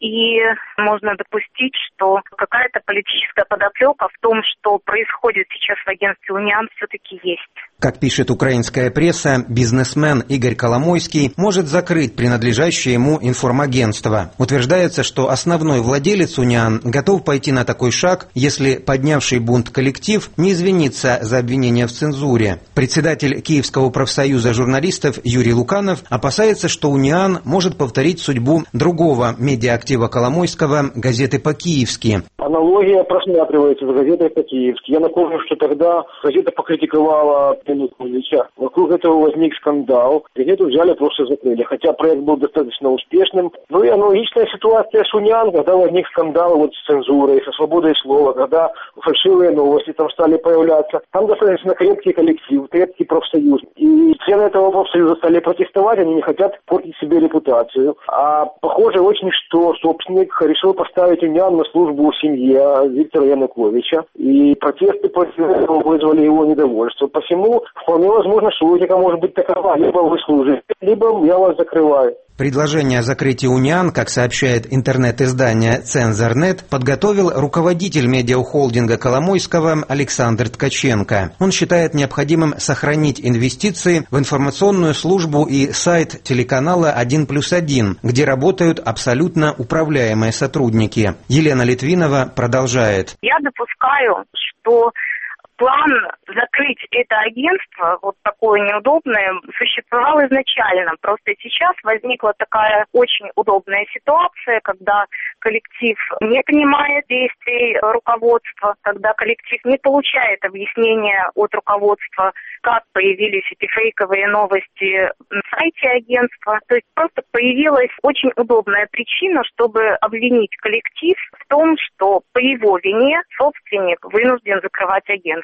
и можно допустить, что какая-то политическая подоплека в том, что происходит сейчас в агентстве «Униан», все-таки есть.
Как пишет украинская пресса, бизнесмен Игорь Коломойский может закрыть принадлежащее ему информагентство. Утверждается, что основной владелец «Униан» готов пойти на такой шаг, если поднявший бунт коллектив не извинится за обвинения в цензуре. Председатель Киевского профсоюза журналистов Юрий Луканов опасается, что «Униан» может повторить судьбу другого медиаактива Коломойского – газеты «По-киевски».
Аналогия просматривается с газетой «По-киевски». Я напомню, что тогда газета покритиковала Януковича. Вокруг этого возник скандал. Газету взяли, просто закрыли. Хотя проект был достаточно успешным. Ну и аналогичная ситуация с «Униан», когда возник скандал вот с цензурой, со свободой слова, когда фальшивые новости там стали появляться. Там достаточно крепкий коллектив, крепкий профсоюз. И члены этого профсоюза стали протестовать, они не хотят портить себе репутацию. А похоже очень, что собственник решил поставить «Униан» на службу семье Виктора Януковича. И протесты против этого вызвали его недовольство. Посему вполне возможно, что логика может быть такова: либо вы служите, либо я вас закрываю.
Предложение о закрытии «Униан», как сообщает интернет-издание «Цензорнет», подготовил руководитель медиахолдинга Коломойского Александр Ткаченко. Он считает необходимым сохранить инвестиции в информационную службу и сайт телеканала один плюс один, где работают абсолютно управляемые сотрудники. Елена Литвинова продолжает.
Я допускаю, что план закрыть это агентство, вот такое неудобное, существовал изначально. Просто сейчас возникла такая очень удобная ситуация, когда коллектив не понимает действий руководства, когда коллектив не получает объяснения от руководства, как появились эти фейковые новости на сайте агентства. То есть просто появилась очень удобная причина, чтобы обвинить коллектив в том, что по его вине собственник вынужден закрывать агентство.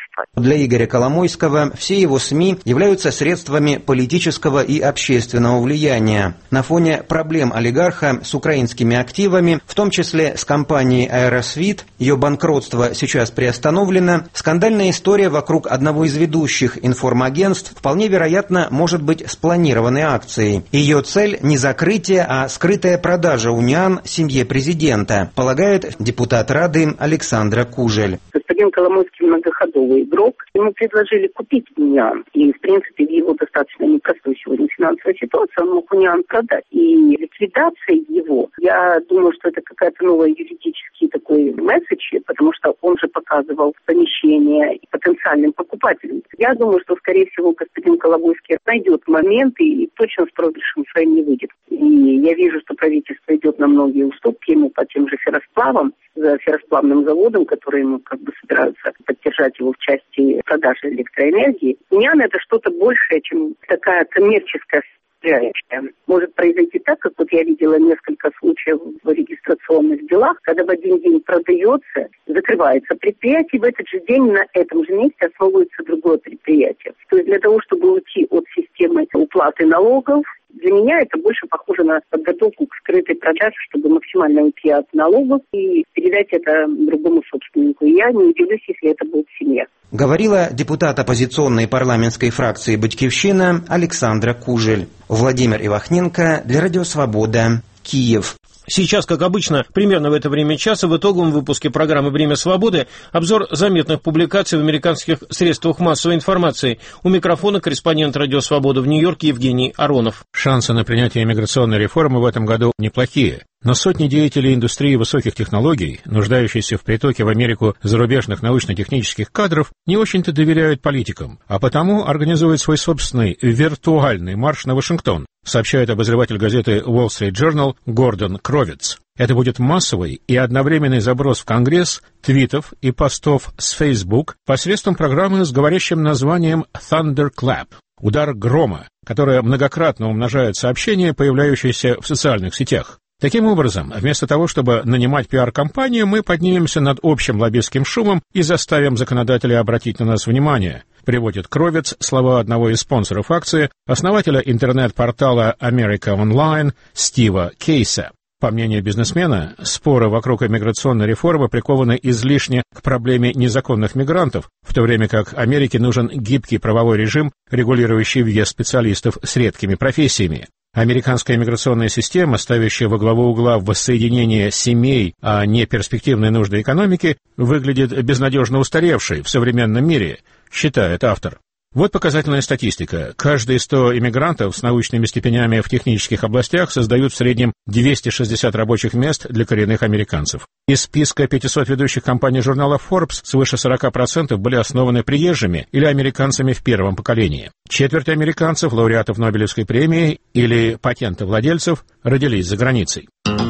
государства.
Для Игоря Коломойского все его СМИ являются средствами политического и общественного влияния. На фоне проблем олигарха с украинскими активами, в том числе с компанией «Аэросвит», ее банкротство сейчас приостановлено, скандальная история вокруг одного из ведущих информагентств вполне вероятно может быть спланированной акцией. Ее цель не закрытие, а скрытая продажа Униан семье президента, полагает депутат Рады Александра Кужель.
Господин Коломойский многоходовый игрок. Ему предложили купить Униан. И, в принципе, в его достаточно непростой сегодня финансовой ситуации он мог Униан продать. И ликвидация его, я думаю, что это какая-то новая юридический такой месседж, потому что он же показывал помещение потенциальным покупателям. Я думаю, что, скорее всего, господин Коломойский найдет момент и точно с проигрышем своим не выйдет. И я вижу, что правительство идет на многие уступки ему по тем же ферросплавам, за ферросплавным заводом, которые ему как бы собираются поддержать его в части продажи электроэнергии. Униан — это что-то большее, чем такая коммерческая составляющая. Может произойти так, как вот я видела несколько случаев в регистрационных делах, когда в один день продается, закрывается предприятие, и в этот же день на этом же месте основывается другое предприятие. То есть для того, чтобы уйти от системы уплаты налогов, для меня это больше похоже на подготовку к скрытой продаже, чтобы максимально уйти от налогов и передать это другому собственнику. И я не удивлюсь, если это будет семья.
Говорила депутат оппозиционной парламентской фракции «Батькивщина» Александра Кужель. Владимир Ивахненко для Радио Свобода, Киев.
Сейчас, как обычно, примерно в это время часа в итоговом выпуске программы «Время свободы» обзор заметных публикаций в американских средствах массовой информации. У микрофона корреспондент «Радио Свобода» в Нью-Йорке Евгений Аронов.
Шансы на принятие миграционной реформы в этом году неплохие. Но сотни деятелей индустрии высоких технологий, нуждающиеся в притоке в Америку зарубежных научно-технических кадров, не очень-то доверяют политикам, а потому организуют свой собственный виртуальный марш на Вашингтон, сообщает обозреватель газеты Wall Street Journal Гордон Кровиц. Это будет массовый и одновременный заброс в Конгресс твитов и постов с Facebook посредством программы с говорящим названием Thunderclap – удар грома, которая многократно умножает сообщения, появляющиеся в социальных сетях. Таким образом, вместо того, чтобы нанимать пиар-компанию, мы поднимемся над общим лоббистским шумом и заставим законодателя обратить на нас внимание, приводит Кровиц слова одного из спонсоров акции, основателя интернет-портала America Online Стива Кейса. По мнению бизнесмена, споры вокруг иммиграционной реформы прикованы излишне к проблеме незаконных мигрантов, в то время как Америке нужен гибкий правовой режим, регулирующий въезд специалистов с редкими профессиями. Американская миграционная система, ставящая во главу угла воссоединение семей, а не перспективные нужды экономики, выглядит безнадежно устаревшей в современном мире, считает автор. Вот показательная статистика. Каждые сто иммигрантов с научными степенями в технических областях создают в среднем двести шестьдесят рабочих мест для коренных американцев. Из списка пятисот ведущих компаний журнала Forbes свыше сорок процентов были основаны приезжими или американцами в первом поколении. Четверть американцев, лауреатов Нобелевской премии или патентовладельцев родились за границей.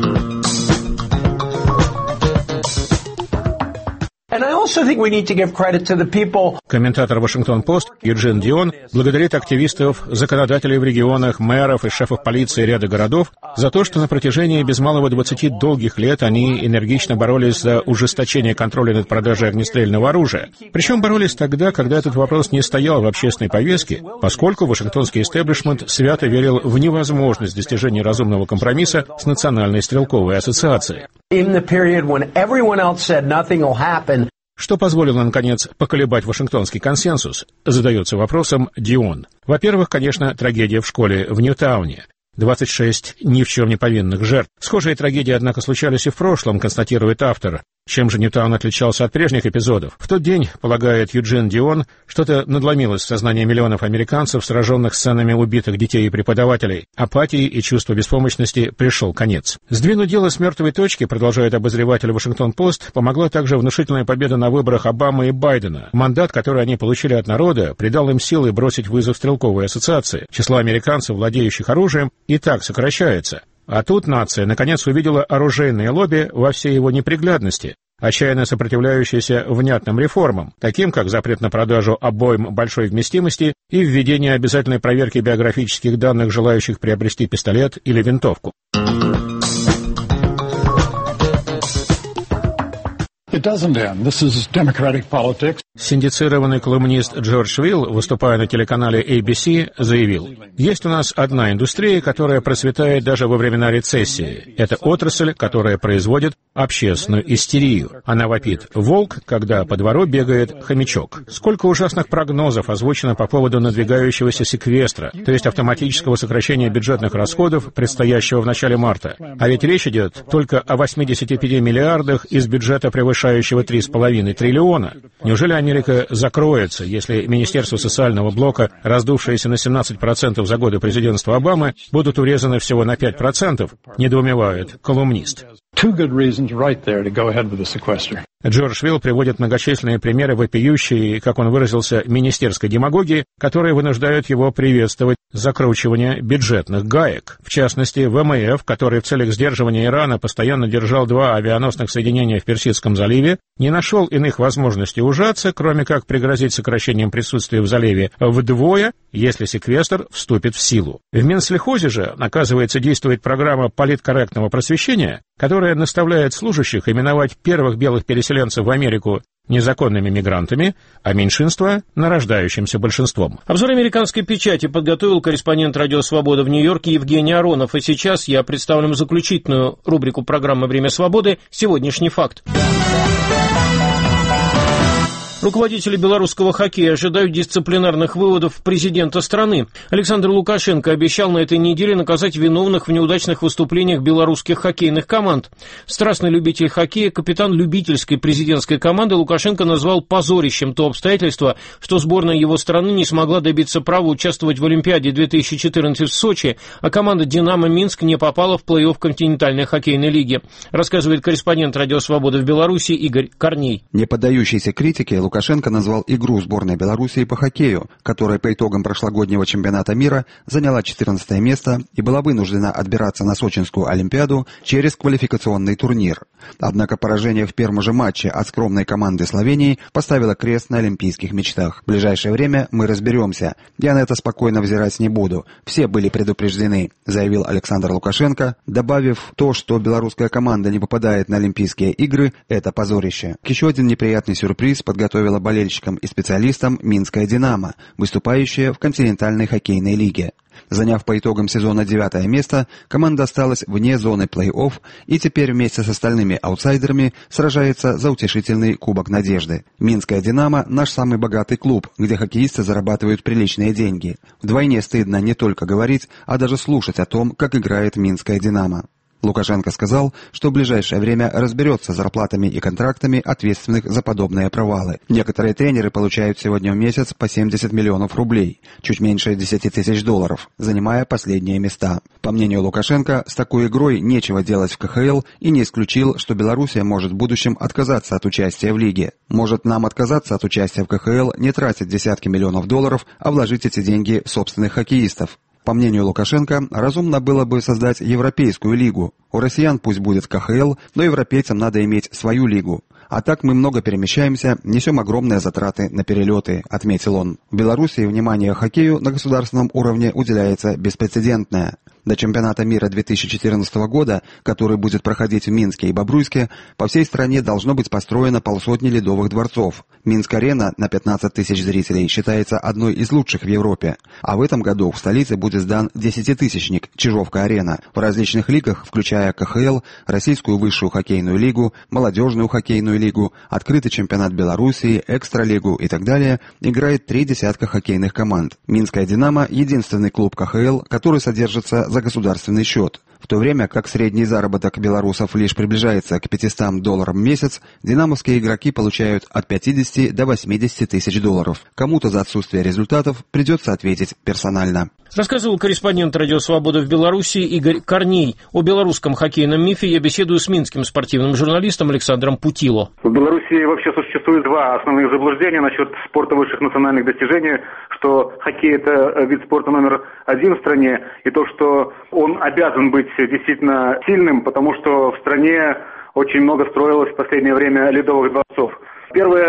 Комментатор «Вашингтон-Пост» Юджин Дион благодарит активистов, законодателей в регионах, мэров и шефов полиции ряда городов за то, что на протяжении без малого двадцати долгих лет они энергично боролись за ужесточение контроля над продажей огнестрельного оружия. Причем боролись тогда, когда этот вопрос не стоял в общественной повестке, поскольку вашингтонский истеблишмент свято верил в невозможность достижения разумного компромисса с Национальной стрелковой ассоциацией. Что позволило, наконец, поколебать вашингтонский консенсус, задается вопросом Дион. Во-первых, конечно, трагедия в школе в Ньютауне. двадцать шесть ни в чем не повинных жертв. Схожие трагедии, однако, случались и в прошлом, констатирует автор. Чем же Ньютаун отличался от прежних эпизодов? В тот день, полагает Юджин Дион, что-то надломилось в сознании миллионов американцев, сраженных сценами убитых детей и преподавателей. Апатии и чувству беспомощности пришел конец. Сдвинуть дело с мертвой точки, продолжает обозреватель Вашингтон-Пост, помогла также внушительная победа на выборах Обамы и Байдена. Мандат, который они получили от народа, придал им силы бросить вызов стрелковой ассоциации. Число американцев, владеющих оружием, и так сокращается. А тут нация, наконец, увидела оружейное лобби во всей его неприглядности, отчаянно сопротивляющееся внятным реформам, таким как запрет на продажу обойм большой вместимости и введение обязательной проверки биографических данных желающих приобрести пистолет или винтовку. Синдицированный колумнист Джордж Вилл, выступая на телеканале эй би си, заявил: «Есть у нас одна индустрия, которая процветает даже во времена рецессии. Это отрасль, которая производит общественную истерию. Она вопит: волк, когда по двору бегает хомячок». Сколько ужасных прогнозов озвучено по поводу надвигающегося секвестра, то есть автоматического сокращения бюджетных расходов, предстоящего в начале марта. А ведь речь идет только о восьмидесяти пяти миллиардах из бюджета, превышающего три с половиной триллиона. Неужели Америка закроется, если Министерство социального блока, раздувшееся на семнадцать процентов за годы президентства Обамы, будут урезаны всего на пять процентов, недоумевает колумнист. Джордж Вилл приводит многочисленные примеры вопиющей, как он выразился, министерской демагогии, которые вынуждают его приветствовать закручивание бюджетных гаек. В частности, вэ эм эф, который в целях сдерживания Ирана постоянно держал два авианосных соединения в Персидском заливе, не нашел иных возможностей ужаться, кроме как пригрозить сокращением присутствия в заливе вдвое, если секвестр вступит в силу. В Минсельхозе же, оказывается, действует программа политкорректного просвещения, которая наставляет служащих именовать первых белых переселенцев в Америку незаконными мигрантами, а меньшинство — нарождающимся большинством.
Обзор американской печати подготовил корреспондент «Радио Свобода» в Нью-Йорке Евгений Аронов. И сейчас я представлю заключительную рубрику программы «Время свободы» «Сегодняшний факт». Руководители белорусского хоккея ожидают дисциплинарных выводов президента страны. Александр Лукашенко обещал на этой неделе наказать виновных в неудачных выступлениях белорусских хоккейных команд. Страстный любитель хоккея, капитан любительской президентской команды, Лукашенко назвал позорищем то обстоятельство, что сборная его страны не смогла добиться права участвовать в Олимпиаде две тысячи четырнадцать в Сочи, а команда «Динамо Минск» не попала в плей-офф континентальной хоккейной лиги. Рассказывает корреспондент «Радио Свобода» в Беларуси Игорь Корней.
Не поддающийся критике, Лукашенко назвал игру сборной Белоруссии по хоккею, которая по итогам прошлогоднего чемпионата мира заняла четырнадцатое место и была вынуждена отбираться на Сочинскую Олимпиаду через квалификационный турнир. Однако поражение в первом же матче от скромной команды Словении поставило крест на олимпийских мечтах. В ближайшее время мы разберемся. Я на это спокойно взирать не буду. Все были предупреждены, заявил Александр Лукашенко, добавив то, что белорусская команда не попадает на Олимпийские игры, это позорище. Еще один неприятный сюрприз подготовила болельщикам и специалистам Минская «Динамо», выступающая в континентальной хоккейной лиге. Заняв по итогам сезона девятое место, команда осталась вне зоны плей-офф и теперь вместе с остальными аутсайдерами сражается за утешительный Кубок Надежды. Минская «Динамо» — наш самый богатый клуб, где хоккеисты зарабатывают приличные деньги. Вдвойне стыдно не только говорить, а даже слушать о том, как играет Минская «Динамо». Лукашенко сказал, что в ближайшее время разберется с зарплатами и контрактами ответственных за подобные провалы. Некоторые тренеры получают сегодня в месяц по семьдесят миллионов рублей, чуть меньше десять тысяч долларов, занимая последние места. По мнению Лукашенко, с такой игрой нечего делать в ка ха эл и не исключил, что Белоруссия может в будущем отказаться от участия в лиге. Может нам отказаться от участия в ка ха эл, не тратить десятки миллионов долларов, а вложить эти деньги в собственных хоккеистов. По мнению Лукашенко, разумно было бы создать Европейскую лигу. У россиян пусть будет ка ха эл, но европейцам надо иметь свою лигу. А так мы много перемещаемся, несем огромные затраты на перелеты, отметил он. В Белоруссии внимание хоккею на государственном уровне уделяется беспрецедентное. До чемпионата мира две тысячи четырнадцатого года, который будет проходить в Минске и Бобруйске, по всей стране должно быть построено полсотни ледовых дворцов. Минск-арена на пятнадцать тысяч зрителей считается одной из лучших в Европе. А в этом году в столице будет сдан десятитысячник Чижовка-арена. В различных лигах, включая ка ха эл, Российскую высшую хоккейную лигу, Молодежную хоккейную лигу, Открытый чемпионат Белоруссии, Экстралигу и так далее, играет три десятка хоккейных команд. Минская «Динамо» — единственный клуб ка ха эл, который содержится за государственный счет. В то время как средний заработок белорусов лишь приближается к пятистам долларам в месяц, динамовские игроки получают от пятидесяти до восьмидесяти тысяч долларов. Кому-то за отсутствие результатов придется ответить персонально.
Рассказывал корреспондент «Радио Свобода» в Беларуси Игорь Корней. О белорусском хоккейном мифе я беседую с минским спортивным журналистом Александром Путило.
В Беларуси вообще существует два основных заблуждения насчет спорта высших национальных достижений, что хоккей – это вид спорта номер один в стране, и то, что он обязан быть действительно сильным, потому что в стране очень много строилось в последнее время ледовых дворцов. Первое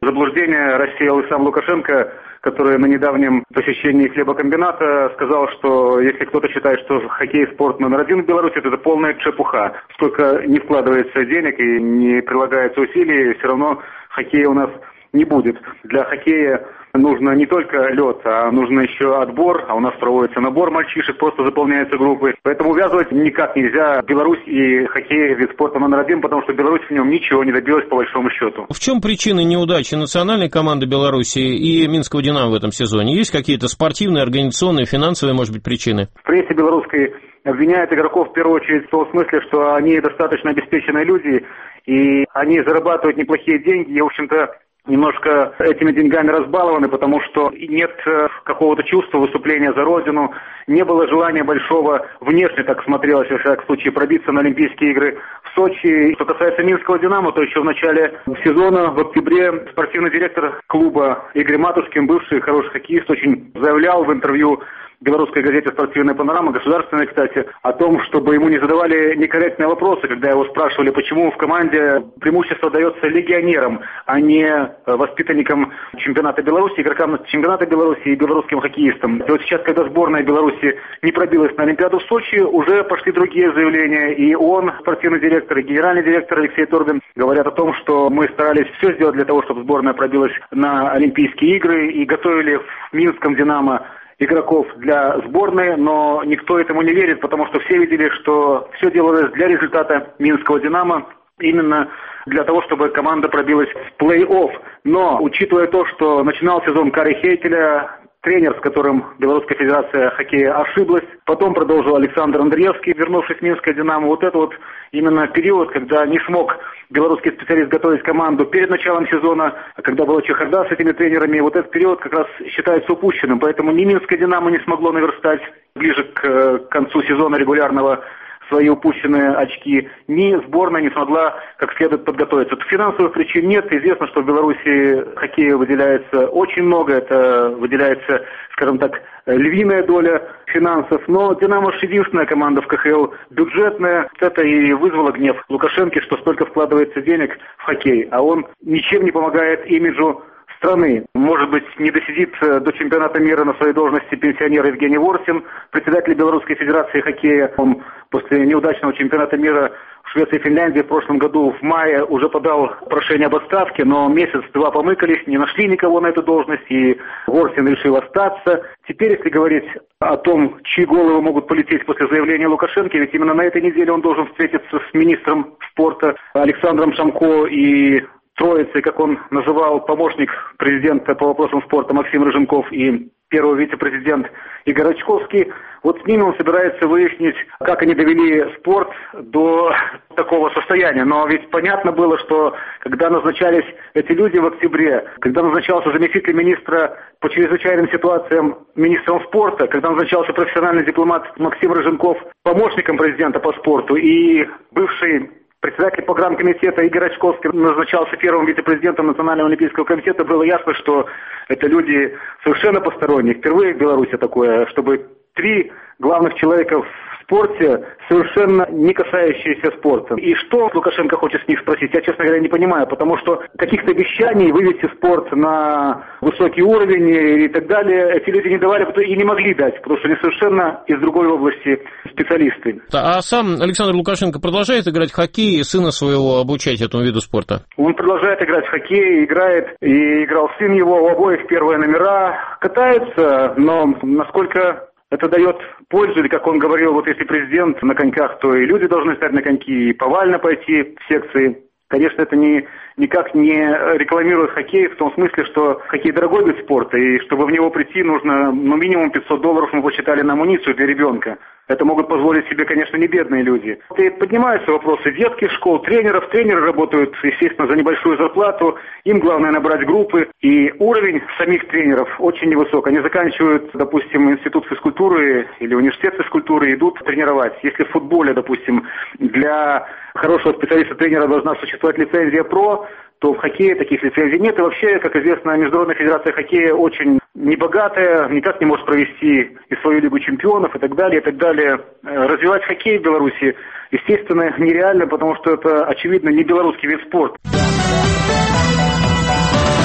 заблуждение рассеял и сам Лукашенко, который на недавнем посещении хлебокомбината сказал, что если кто-то считает, что хоккей спорт номер один в Беларуси, то это полная чепуха. Сколько не вкладывается денег и не прилагается усилий, все равно хоккея у нас не будет. Для хоккея нужно не только лед, а нужно еще отбор, а у нас проводится набор мальчишек, просто заполняются группы. Поэтому увязывать никак нельзя Беларусь и хоккей вид спорта номер один, потому что Беларусь в нем ничего не добилась по большому счету.
В чем причины неудачи национальной команды Беларуси и Минского «Динамо» в этом сезоне? Есть какие-то спортивные, организационные, финансовые, может быть, причины?
В прессе белорусской обвиняют игроков в первую очередь в том смысле, что они достаточно обеспеченные люди, и они зарабатывают неплохие деньги, и, в общем-то, немножко этими деньгами разбалованы, потому что нет какого-то чувства выступления за родину, не было желания большого внешне, так смотрелось, во всяком случае, пробиться на Олимпийские игры в Сочи. Что касается Минского «Динамо», то еще в начале сезона, в октябре, спортивный директор клуба Игорь Матушкин, бывший хороший хоккеист, очень заявлял в интервью белорусской газете «Спортивная панорама», государственной, кстати, о том, чтобы ему не задавали некорректные вопросы, когда его спрашивали, почему в команде преимущество дается легионерам, а не воспитанникам чемпионата Беларуси, игрокам чемпионата Беларуси и белорусским хоккеистам. И вот сейчас, когда сборная Беларуси не пробилась на Олимпиаду в Сочи, уже пошли другие заявления, и он, спортивный директор, и генеральный директор Алексей Торбин говорят о том, что мы старались все сделать для того, чтобы сборная пробилась на Олимпийские игры и готовили в Минском «Динамо» игроков для сборной, но никто этому не верит, потому что все видели, что все делалось для результата Минского «Динамо», именно для того, чтобы команда пробилась в плей-офф. Но, учитывая то, что начинал сезон Кари Хейтеля, тренер, с которым Белорусская Федерация хоккея ошиблась, потом продолжил Александр Андреевский, вернувшись в Минское «Динамо», вот это вот именно период, когда не смог белорусский специалист готовить команду перед началом сезона, когда была чехарда с этими тренерами, вот этот период как раз считается упущенным, поэтому ни Минское «Динамо» не смогло наверстать ближе к концу сезона регулярного свои упущенные очки, ни сборная не смогла как следует подготовиться. Финансовых причин нет. Известно, что в Беларуси хоккея выделяется очень много. Это выделяется, скажем так, львиная доля финансов. Но «Динамо» же единственная команда в ка ха эл бюджетная. Это и вызвало гнев Лукашенко, что столько вкладывается денег в хоккей, а он ничем не помогает имиджу страны. Может быть, не досидит до чемпионата мира на своей должности пенсионер Евгений Ворсин, председатель Белорусской Федерации хоккея. Он после неудачного чемпионата мира в Швеции и Финляндии в прошлом году в мае уже подал прошение об отставке, но месяц-два помыкались, не нашли никого на эту должность, и Ворсин решил остаться. Теперь, если говорить о том, чьи головы могут полететь после заявления Лукашенко, ведь именно на этой неделе он должен встретиться с министром спорта Александром Шамко и троицей, как он называл, помощник президента по вопросам спорта Максим Рыженков и первый вице-президент Игорь Рачковский. Вот с ними он собирается выяснить, как они довели спорт до такого состояния. Но ведь понятно было, что когда назначались эти люди в октябре, когда назначался заместитель министра по чрезвычайным ситуациям министром спорта, когда назначался профессиональный дипломат Максим Рыженков помощником президента по спорту и бывший председатель программкомитета Игорь Рачковский назначался первым вице-президентом Национального олимпийского комитета, было ясно, что это люди совершенно посторонние. Впервые в Беларуси такое, чтобы три главных человека в спорте, совершенно не касающиеся спорта. И что Лукашенко хочет с них спросить, я, честно говоря, не понимаю, потому что каких-то обещаний вывести спорт на высокий уровень и так далее эти люди не давали и не могли дать, потому что они совершенно из другой области специалисты.
А сам Александр Лукашенко продолжает играть в хоккей и сына своего обучать этому виду спорта?
Он продолжает играть в хоккей, играет, и играл сын его, у обоих первые номера, катается, но насколько это дает пользу, или, как он говорил, вот если президент на коньках, то и люди должны стать на коньки, и повально пойти в секции. Конечно, это не, никак не рекламирует хоккей в том смысле, что хоккей дорогой вид спорта, и чтобы в него прийти, нужно ну, минимум пятьсот долларов, мы посчитали, на амуницию для ребенка. Это могут позволить себе, конечно, не бедные люди. И поднимаются вопросы детских школ, тренеров. Тренеры работают, естественно, за небольшую зарплату. Им главное набрать группы. И уровень самих тренеров очень невысок. Они заканчивают, допустим, институт физкультуры или университет физкультуры, идут тренировать. Если в футболе, допустим, для хорошего специалиста-тренера должна существовать лицензия ПРО, то в хоккее таких лицензий нет. И вообще, как известно, Международная федерация хоккея очень небогатая, никак не может провести и свою Лигу чемпионов и так далее, и так далее. Развивать хоккей в Беларуси, естественно, нереально, потому что это, очевидно, не белорусский вид спорта.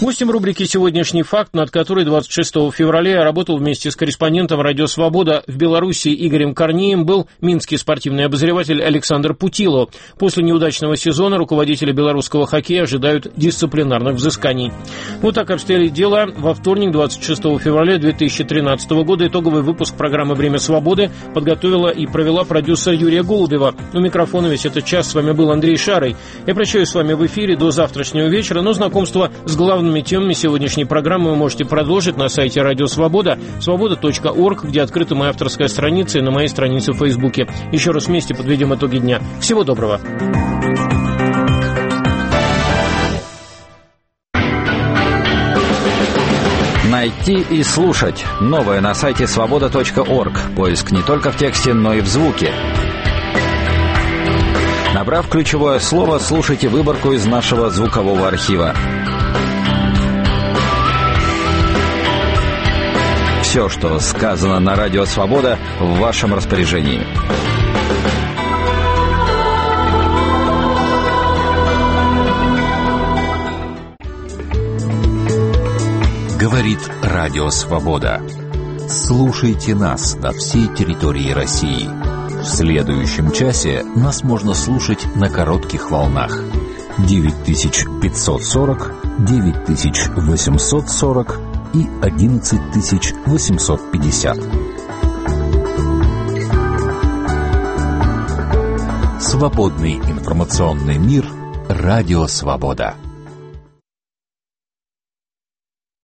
Гостем рубрики «Сегодняшний факт», над которой двадцать шестого февраля я работал вместе с корреспондентом «Радио Свобода» в Беларуси Игорем Корнеем, был минский спортивный обозреватель Александр Путило. После неудачного сезона руководители белорусского хоккея ожидают дисциплинарных взысканий. Вот так обстояли дела. Во вторник, двадцать шестого февраля две тысячи тринадцатого года, итоговый выпуск программы «Время свободы» подготовила и провела продюсер Юрия Голубева. У микрофона весь этот час с вами был Андрей Шарый. Я прощаюсь с вами в эфире до завтрашнего вечера, но знакомство с главными темами сегодняшней программы вы можете продолжить на сайте Радио Свобода, свобода точка орг, где открыта моя авторская страница, и на моей странице в Фейсбуке. Еще раз вместе подведем итоги дня. Всего доброго.
Найти и слушать. Новое на сайте свобода точка орг. Поиск не только в тексте, но и в звуке. Набрав ключевое слово, слушайте выборку из нашего звукового архива. Все, что сказано на Радио Свобода, в вашем распоряжении.
Говорит Радио Свобода. Слушайте нас на всей территории России. В следующем часе нас можно слушать на коротких волнах. девять тысяч пятьсот сорок, девять тысяч восемьсот сорок и одиннадцать тысяч восемьсот пятьдесят. Свободный информационный мир. Радио Свобода.